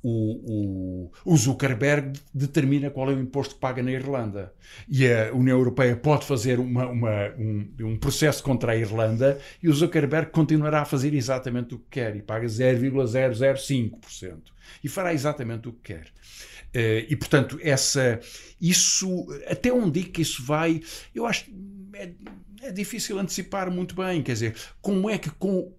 o Zuckerberg determina qual é o imposto que paga na Irlanda. E a União Europeia pode fazer um processo contra a Irlanda e o Zuckerberg continuará a fazer exatamente o que quer e paga 0,005%. E fará exatamente o que quer. E, portanto, isso, até onde é que isso vai, eu acho que é difícil antecipar muito bem. Quer dizer, como é que com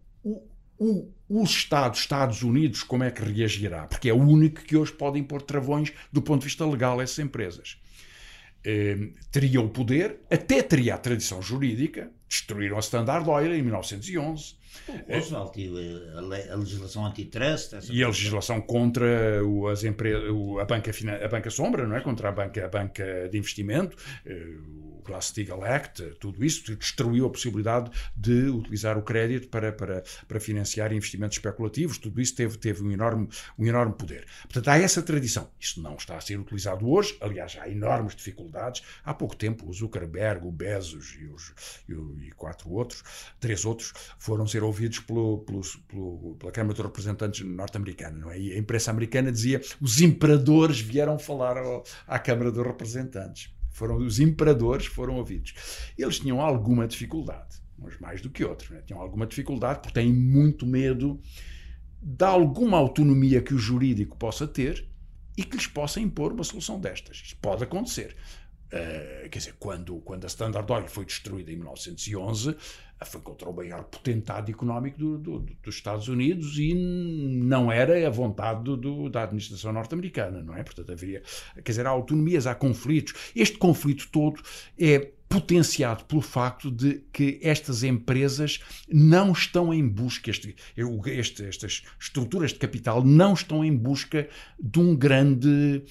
os Estados Unidos, como é que reagirá? Porque é o único que hoje pode impor travões do ponto de vista legal a essas empresas. Teria o poder, até teria a tradição jurídica, destruíram a Standard Oil em 1911. Roosevelt e a legislação antitrust. E a legislação contra as empresas, a banca sombra, não é? Contra a banca de investimento, o Glass-Steagall Act, tudo isso destruiu a possibilidade de utilizar o crédito para financiar investimentos especulativos. Tudo isso teve um enorme poder. Portanto, há essa tradição. Isso não está a ser utilizado hoje. Aliás, há enormes dificuldades. Há pouco tempo, o Zuckerberg, o Bezos e três outros, foram ser ouvidos pela Câmara dos Representantes norte-americana, não é? E a imprensa americana dizia: os imperadores vieram falar à Câmara dos Representantes. Os imperadores foram ouvidos. Eles tinham alguma dificuldade, uns mais do que outros, não é? Tinham alguma dificuldade porque têm muito medo de alguma autonomia que o jurídico possa ter e que lhes possa impor uma solução destas. Isto pode acontecer. Quer dizer, quando a Standard Oil foi destruída em 1911, foi contra o maior potentado económico dos Estados Unidos e não era a vontade da administração norte-americana, não é? Portanto, havia, quer dizer, há autonomias, há conflitos. Este conflito todo é potenciado pelo facto de que estas empresas não estão em busca, estas estruturas de capital não estão em busca de um grande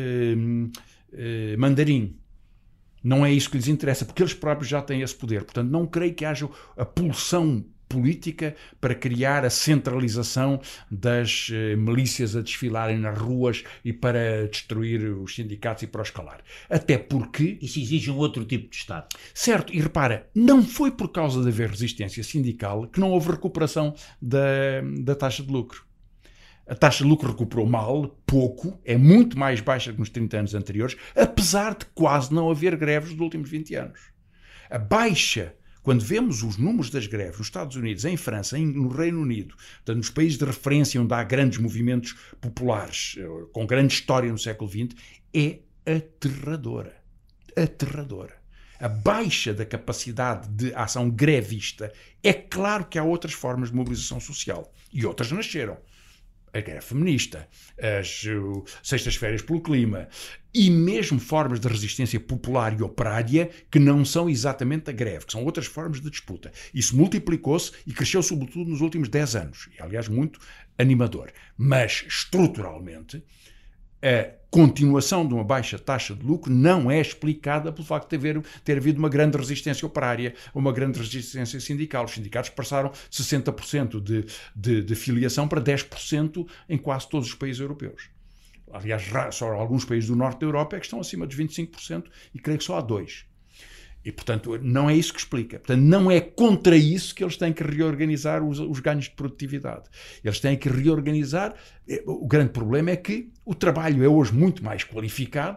mandarim. Não é isso que lhes interessa, porque eles próprios já têm esse poder. Portanto, não creio que haja a pulsão política para criar a centralização das milícias a desfilarem nas ruas e para destruir os sindicatos e para os calar. Até porque... Isso exige um outro tipo de Estado. Certo, e repara, não foi por causa de haver resistência sindical que não houve recuperação da taxa de lucro. A taxa de lucro recuperou mal, pouco, é muito mais baixa que nos 30 anos anteriores, apesar de quase não haver greves nos últimos 20 anos. A baixa, quando vemos os números das greves nos Estados Unidos, em França, no Reino Unido, portanto, nos países de referência onde há grandes movimentos populares, com grande história no século XX, é aterradora. Aterradora. A baixa da capacidade de ação grevista, é claro que há outras formas de mobilização social, e outras nasceram. A greve feminista, as sextas-férias pelo clima e mesmo formas de resistência popular e operária que não são exatamente a greve, que são outras formas de disputa. Isso multiplicou-se e cresceu sobretudo nos últimos 10 anos. E, aliás, muito animador. Mas, estruturalmente, a continuação de uma baixa taxa de lucro não é explicada pelo facto de ter havido uma grande resistência operária, uma grande resistência sindical. Os sindicatos passaram 60% de filiação para 10% em quase todos os países europeus. Aliás, só alguns países do norte da Europa é que estão acima dos 25% e creio que só há 2%. E, portanto, não é isso que explica. Portanto, não é contra isso que eles têm que reorganizar os ganhos de produtividade. Eles têm que reorganizar. O grande problema é que o trabalho é hoje muito mais qualificado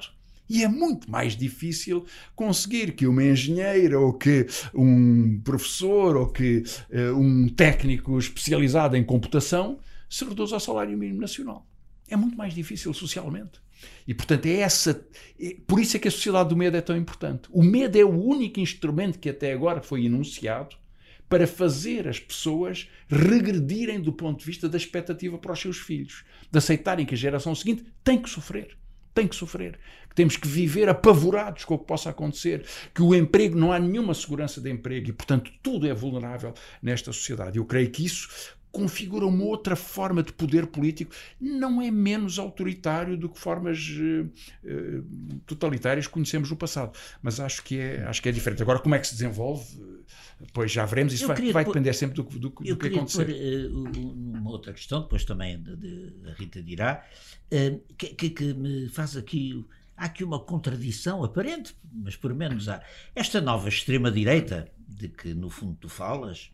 E é muito mais difícil conseguir que uma engenheira ou que um professor ou que um técnico especializado em computação se reduza ao salário mínimo nacional. É muito mais difícil socialmente. E, portanto, por isso é que a sociedade do medo é tão importante. O medo é o único instrumento que até agora foi enunciado para fazer as pessoas regredirem do ponto de vista da expectativa para os seus filhos, de aceitarem que a geração seguinte tem que sofrer. Tem que sofrer. Que temos que viver apavorados com o que possa acontecer, que o emprego, não há nenhuma segurança de emprego e, portanto, tudo é vulnerável nesta sociedade. Eu creio que isso configura uma outra forma de poder político, não é menos autoritário do que formas totalitárias que conhecemos no passado, mas acho que é diferente. Agora, como é que se desenvolve? Depois já veremos, isso vai depender sempre do que acontecer. Eu queria pôr uma outra questão, depois também a Rita dirá, que me faz aqui... Há aqui uma contradição aparente, mas por menos há. Esta nova extrema-direita, de que no fundo tu falas,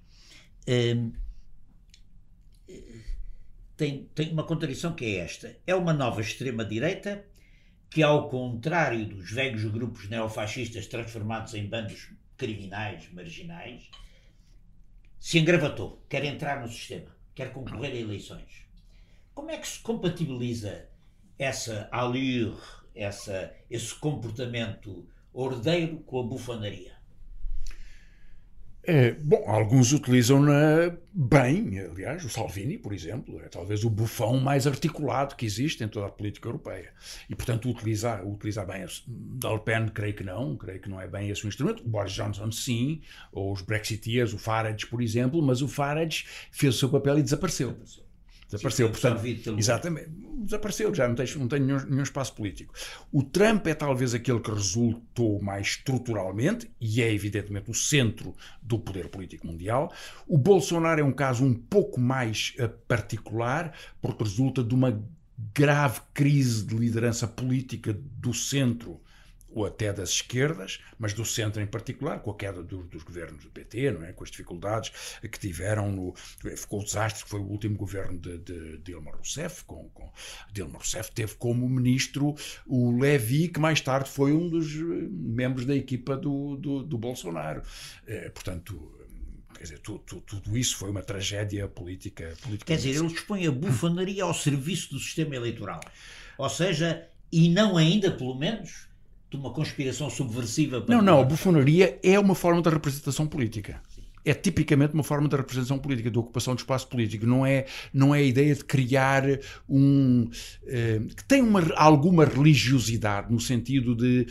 tem uma contradição que é esta. É uma nova extrema-direita que, ao contrário dos velhos grupos neofascistas transformados em bandos criminais, marginais, se engravatou, quer entrar no sistema, quer concorrer a eleições. Como é que se compatibiliza essa allure, esse comportamento ordeiro com a bufonaria? Bom, alguns utilizam-na bem, aliás, o Salvini, por exemplo, é talvez o bufão mais articulado que existe em toda a política europeia. E, portanto, utiliza bem. Da Le Pen, creio que não é bem esse o instrumento. O Boris Johnson, sim, ou os Brexiteers, o Farage, por exemplo, mas o Farage fez o seu papel e desapareceu. Desapareceu, portanto, exatamente, desapareceu, já não tem nenhum espaço político. O Trump é talvez aquele que resultou mais estruturalmente e é evidentemente o centro do poder político mundial. O Bolsonaro é um caso um pouco mais particular, porque resulta de uma grave crise de liderança política do centro ou até das esquerdas, mas do centro em particular, com a queda dos governos do PT, não é? Com as dificuldades que tiveram, ficou o desastre que foi o último governo de Dilma Rousseff. Dilma Rousseff teve como ministro o Levy, que mais tarde foi um dos membros da equipa do Bolsonaro. Portanto, quer dizer, tudo isso foi uma tragédia política. Quer dizer, ele dispõe a bufonaria ao serviço do sistema eleitoral. Ou seja, e não ainda, pelo menos, de uma conspiração subversiva. Não, a bufonaria é uma forma de representação política. É tipicamente uma forma de representação política, de ocupação de espaço político. Não é a ideia de criar que tem alguma religiosidade, no sentido de,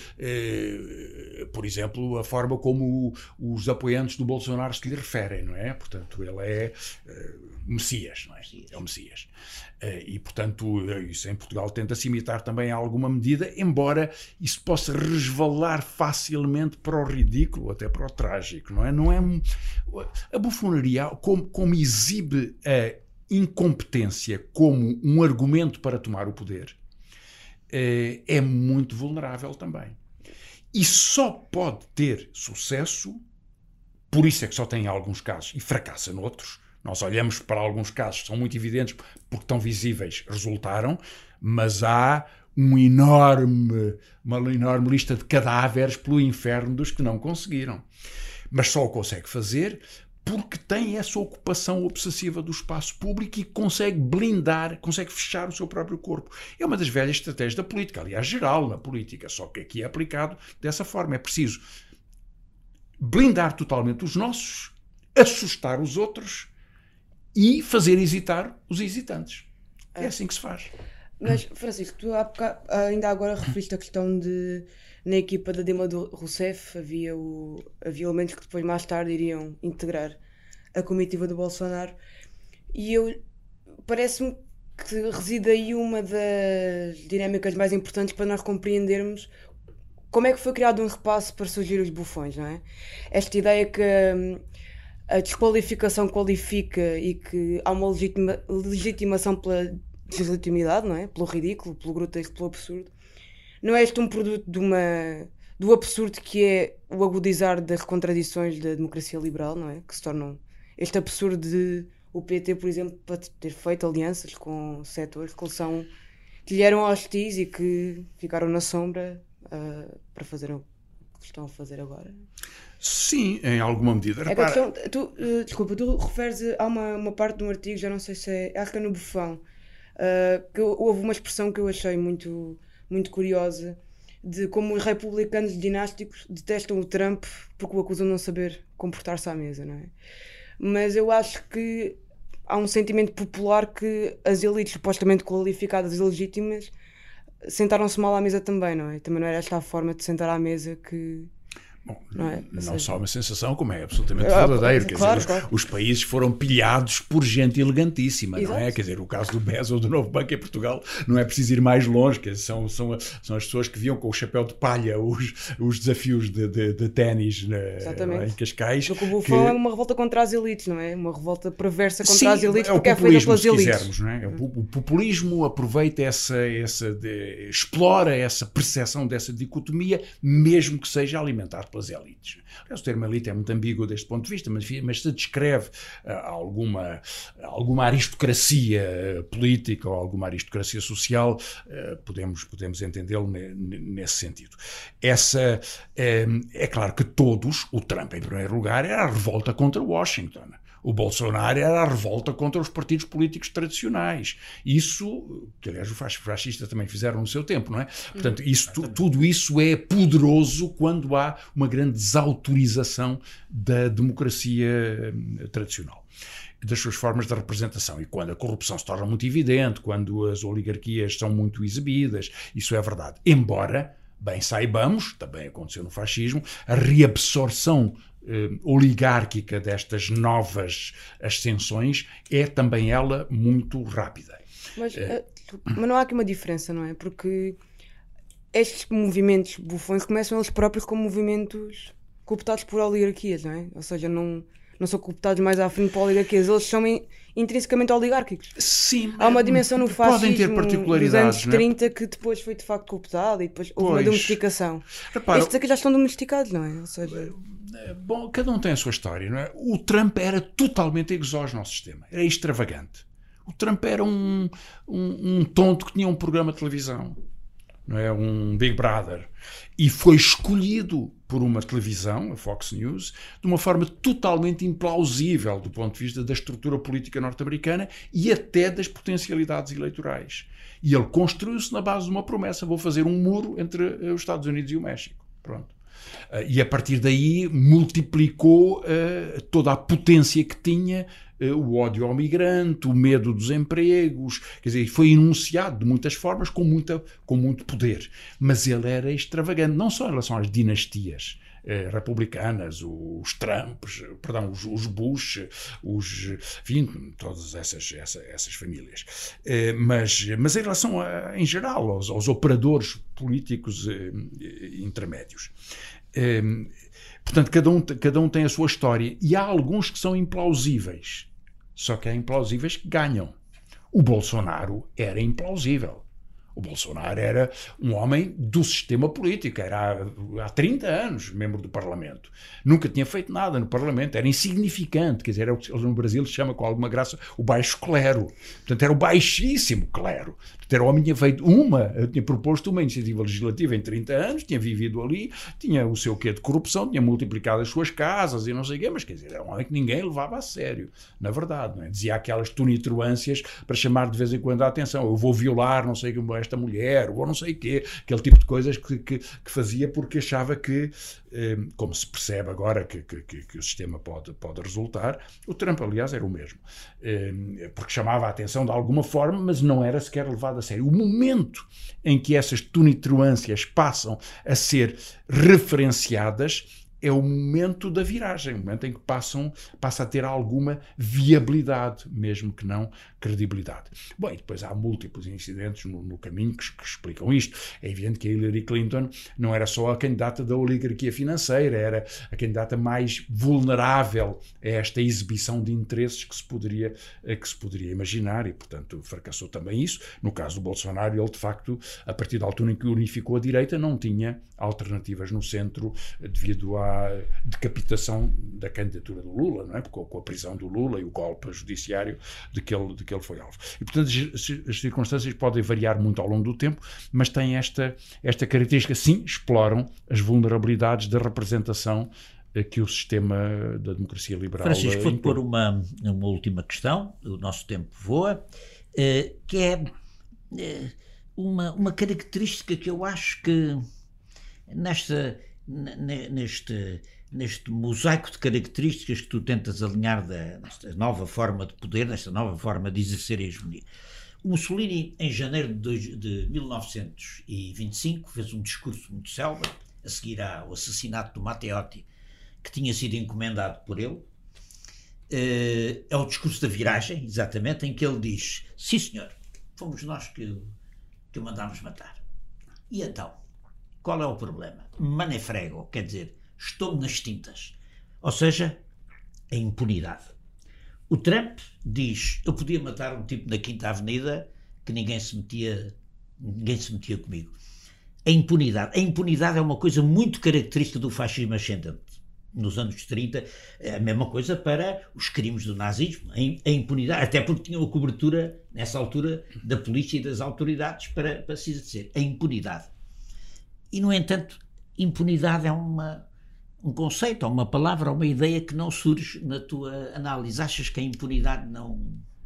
por exemplo, a forma como os apoiantes do Bolsonaro se lhe referem, não é? Portanto, ele é Messias, não é? É o Messias. E, portanto, isso em Portugal tenta-se imitar também em alguma medida, embora isso possa resvalar facilmente para o ridículo, até para o trágico, não é? A bufonaria, como exibe a incompetência como um argumento para tomar o poder, é muito vulnerável também. E só pode ter sucesso, por isso é que só tem em alguns casos e fracassa noutros. Nós olhamos para alguns casos que são muito evidentes porque tão visíveis, resultaram, mas há uma enorme lista de cadáveres pelo inferno dos que não conseguiram. Mas só o consegue fazer porque tem essa ocupação obsessiva do espaço público e consegue blindar, consegue fechar o seu próprio corpo. É uma das velhas estratégias da política, aliás, geral na política, só que aqui é aplicado dessa forma. É preciso blindar totalmente os nossos, assustar os outros e fazer hesitar os hesitantes. É assim que se faz. Mas, Francisco, tu ainda agora referiste a questão de, na equipa da Dilma Rousseff, havia elementos que depois mais tarde iriam integrar a comitiva do Bolsonaro, e parece-me que reside aí uma das dinâmicas mais importantes para nós compreendermos como é que foi criado um repasse para surgir os bufões, não é? Esta ideia que a desqualificação qualifica e que há uma legitimação pela deslegitimidade, não é? Pelo ridículo, pelo grotesco, pelo absurdo. Não é este um produto do absurdo que é o agudizar das contradições da democracia liberal, não é? Que se tornam este absurdo de o PT, por exemplo, para ter feito alianças com setores que lhe eram hostis e que ficaram na sombra para fazer o que estão a fazer agora? Sim, em alguma medida. É que a questão, desculpa, tu referes a uma parte de um artigo, já não sei se é, acho que é no Bufão, que houve uma expressão que eu achei muito, muito curiosa, de como os republicanos dinásticos detestam o Trump porque o acusam de não saber comportar-se à mesa, não é? Mas eu acho que há um sentimento popular que as elites supostamente qualificadas e legítimas sentaram-se mal à mesa também, não é? Também não era esta a forma de sentar à mesa que... Bom, não só uma sensação, como é absolutamente verdadeiro. Claro, quer dizer, os países foram pilhados por gente elegantíssima, não é? Quer dizer, o caso do BES ou do Novo Banco em Portugal não é preciso ir mais longe, que são as pessoas que viam com o chapéu de palha os desafios de ténis em Cascais. Porque o Bufão é uma revolta contra as elites, não é? Uma revolta perversa contra Sim, as elites, porque é feita pelas elites. Quisermos, não é? O populismo aproveita explora essa percepção dessa dicotomia, mesmo que seja alimentado pelas elites. O termo elite é muito ambíguo deste ponto de vista, mas se descreve alguma aristocracia política ou alguma aristocracia social, podemos entendê-lo nesse sentido. É claro que todos, o Trump em primeiro lugar, era a revolta contra Washington. O Bolsonaro era a revolta contra os partidos políticos tradicionais. Isso, que aliás os fascistas também fizeram no seu tempo, não é? Portanto, tudo isso é poderoso quando há uma grande desautorização da democracia tradicional, das suas formas de representação. E quando a corrupção se torna muito evidente, quando as oligarquias são muito exibidas, isso é verdade. Embora, bem saibamos, também aconteceu no fascismo, a reabsorção oligárquica destas novas ascensões é também ela muito rápida. Mas não há aqui uma diferença, não é? Porque estes movimentos bufões começam eles próprios como movimentos cooptados por oligarquias, não é? Ou seja, não são cooptados mais à frente por oligarquias, eles são intrinsecamente oligárquicos. Sim, há uma dimensão no fascismo podem ter particularidades, dos anos 30 que depois foi de facto cooptada e depois houve uma domesticação. Estes aqui já estão domesticados, não é? Ou seja... Bom, cada um tem a sua história, não é? O Trump era totalmente exógeno ao sistema, era extravagante. O Trump era um tonto que tinha um programa de televisão, não é? Um Big Brother, e foi escolhido por uma televisão, a Fox News, de uma forma totalmente implausível do ponto de vista da estrutura política norte-americana e até das potencialidades eleitorais. E ele construiu-se na base de uma promessa: vou fazer um muro entre os Estados Unidos e o México. Pronto. E a partir daí multiplicou toda a potência que tinha, o ódio ao migrante, o medo dos empregos, quer dizer, foi enunciado de muitas formas com muito poder. Mas ele era extravagante, não só em relação às dinastias republicanas, os Trumps, perdão, os Bush, enfim, todas essas famílias. Mas em relação, em geral, aos operadores políticos intermédios. Portanto, cada um tem a sua história, e há alguns que são implausíveis, só que há implausíveis que ganham. O Bolsonaro era implausível. O Bolsonaro era um homem do sistema político, era há 30 anos membro do Parlamento. Nunca tinha feito nada no Parlamento, era insignificante, quer dizer, era o que no Brasil se chama com alguma graça o baixo clero. Portanto, era o baixíssimo clero. Portanto, era o homem que tinha proposto uma iniciativa legislativa em 30 anos, tinha vivido ali, tinha o seu quê de corrupção, tinha multiplicado as suas casas e não sei o quê, mas quer dizer, era um homem que ninguém levava a sério, na verdade, não é? Dizia aquelas tunitruâncias para chamar de vez em quando a atenção: eu vou violar não sei como esta mulher, ou não sei o quê, aquele tipo de coisas que fazia porque achava que, como se percebe agora que o sistema pode resultar. O Trump, aliás, era o mesmo, porque chamava a atenção de alguma forma, mas não era sequer levado a sério. O momento em que essas tunitruâncias passam a ser referenciadas é o momento da viragem, o momento em que passa a ter alguma viabilidade, mesmo que não credibilidade. Bom, e depois há múltiplos incidentes no caminho que explicam isto. É evidente que a Hillary Clinton não era só a candidata da oligarquia financeira, era a candidata mais vulnerável a esta exibição de interesses que se poderia imaginar, e, portanto, fracassou também isso. No caso do Bolsonaro, ele, de facto, a partir da altura em que unificou a direita, não tinha alternativas no centro devido à decapitação da candidatura do Lula, não é? Com a prisão do Lula e o golpe judiciário de que ele que ele foi alvo. E, portanto, as circunstâncias podem variar muito ao longo do tempo, mas têm esta característica, sim, exploram as vulnerabilidades da representação que o sistema da democracia liberal Francisco, vou-te pôr uma última questão, o nosso tempo voa, que é uma característica que eu acho que neste mosaico de características que tu tentas alinhar nesta nova forma de poder, nesta nova forma de exercer a hegemonia. O Mussolini, em janeiro de 1925, fez um discurso muito célebre, a seguir ao assassinato do Matteotti, que tinha sido encomendado por ele. É o discurso da viragem, exatamente, em que ele diz: sim senhor, fomos nós que o mandámos matar. E então, qual é o problema? Mane frego, quer dizer, estou-me nas tintas. Ou seja, a impunidade. O Trump diz: eu podia matar um tipo na Quinta Avenida que ninguém se metia comigo. A impunidade. A impunidade é uma coisa muito característica do fascismo ascendente. Nos anos 30, é a mesma coisa para os crimes do nazismo, a impunidade, até porque tinham a cobertura, nessa altura, da polícia e das autoridades para se exercer. A impunidade. E, no entanto, impunidade é um conceito, uma palavra, uma ideia que não surge na tua análise. Achas que a impunidade não...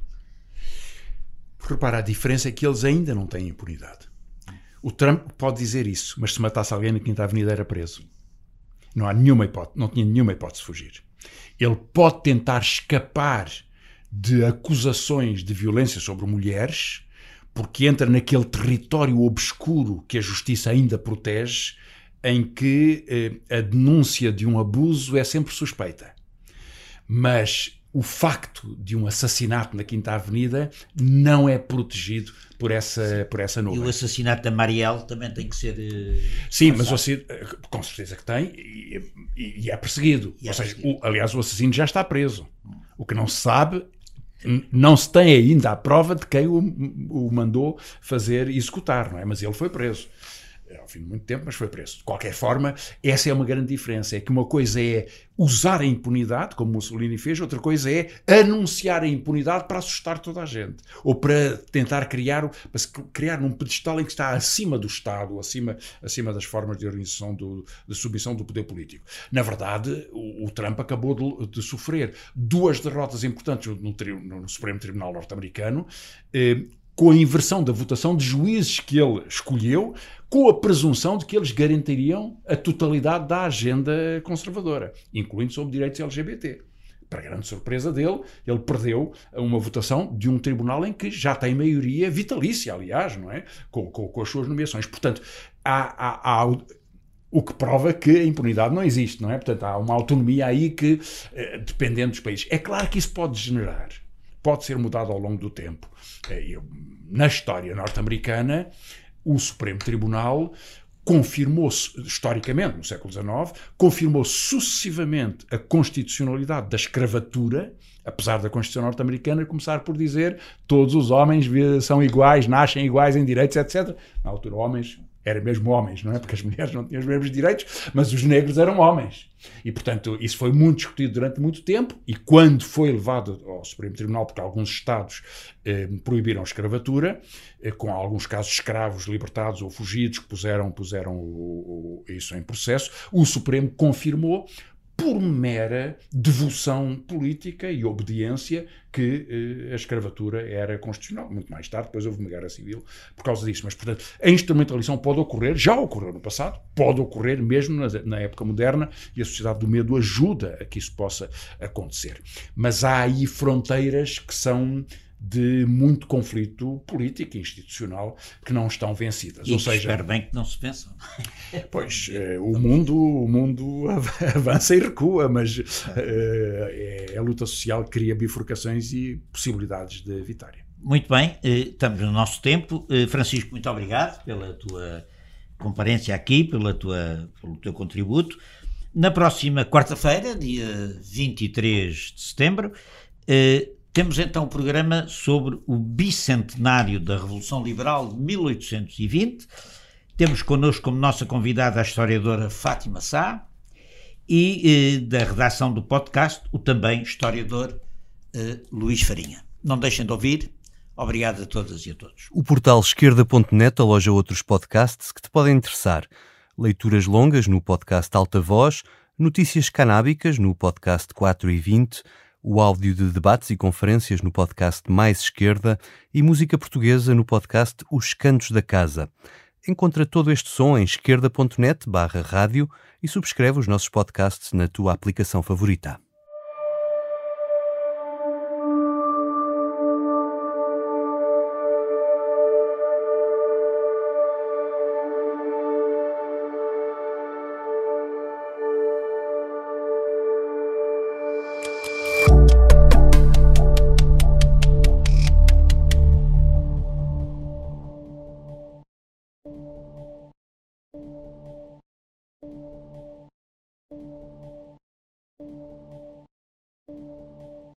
Repara, a diferença é que eles ainda não têm impunidade. O Trump pode dizer isso, mas se matasse alguém na Quinta Avenida era preso. Não tinha nenhuma hipótese de fugir. Ele pode tentar escapar de acusações de violência sobre mulheres, porque entra naquele território obscuro que a justiça ainda protege, em que a denúncia de um abuso é sempre suspeita. Mas o facto de um assassinato na Quinta Avenida não é protegido por essa nuvem. E o assassinato da Marielle também tem que ser... Sim, mas com certeza que tem, e é perseguido. Ou seja, aliás, o assassino já está preso. O que não se sabe, não se tem ainda a prova de quem o mandou executar, não é? Mas ele foi preso. Ao fim de muito tempo, mas foi preso. De qualquer forma, essa é uma grande diferença. É que uma coisa é usar a impunidade, como Mussolini fez, outra coisa é anunciar a impunidade para assustar toda a gente. Ou para tentar criar num pedestal em que está acima do Estado, acima das formas de organização, de submissão do poder político. Na verdade, o Trump acabou de sofrer 2 derrotas importantes no Supremo Tribunal norte-americano, com a inversão da votação de juízes que ele escolheu, com a presunção de que eles garantiriam a totalidade da agenda conservadora, incluindo sobre direitos LGBT. Para grande surpresa dele, ele perdeu uma votação de um tribunal em que já tem maioria vitalícia, aliás, não é? Com as suas nomeações. Portanto, há o que prova que a impunidade não existe, não é? Portanto, há uma autonomia aí que, dependendo dos países. É claro que isso pode degenerar, pode ser mudado ao longo do tempo. Na história norte-americana, o Supremo Tribunal confirmou-se, historicamente, no século XIX, confirmou sucessivamente a constitucionalidade da escravatura, apesar da Constituição norte-americana começar por dizer todos os homens são iguais, nascem iguais em direitos, etc. Na altura, homens eram mesmo homens, não é? Porque as mulheres não tinham os mesmos direitos, mas os negros eram homens. E, portanto, isso foi muito discutido durante muito tempo, e quando foi levado ao Supremo Tribunal, porque alguns Estados proibiram a escravatura, com alguns casos escravos libertados ou fugidos que puseram isso em processo, o Supremo confirmou, por mera devoção política e obediência, que a escravatura era constitucional. Muito mais tarde, depois houve uma guerra civil por causa disso. Mas, portanto, a instrumentalização pode ocorrer, já ocorreu no passado, pode ocorrer mesmo na época moderna, e a sociedade do medo ajuda a que isso possa acontecer. Mas há aí fronteiras que são de muito conflito político e institucional que não estão vencidas. Ou seja, espero bem que não se vençam. Pois, o mundo avança e recua, mas a luta social cria bifurcações e possibilidades de vitória. Muito bem, estamos no nosso tempo. Francisco, muito obrigado pela tua comparência aqui, pelo teu contributo. Na próxima quarta-feira, dia 23 de setembro, temos então um programa sobre o bicentenário da Revolução Liberal de 1820. Temos connosco como nossa convidada a historiadora Fátima Sá e da redação do podcast o também historiador Luís Farinha. não deixem de ouvir. Obrigado a todas e a todos. O portal esquerda.net aloja outros podcasts que te podem interessar. Leituras longas no podcast Alta Voz, notícias canábicas no podcast 4:20, o áudio de debates e conferências no podcast Mais Esquerda e música portuguesa no podcast Os Cantos da Casa. Encontra todo este som em esquerda.net/rádio e subscreve os nossos podcasts na tua aplicação favorita.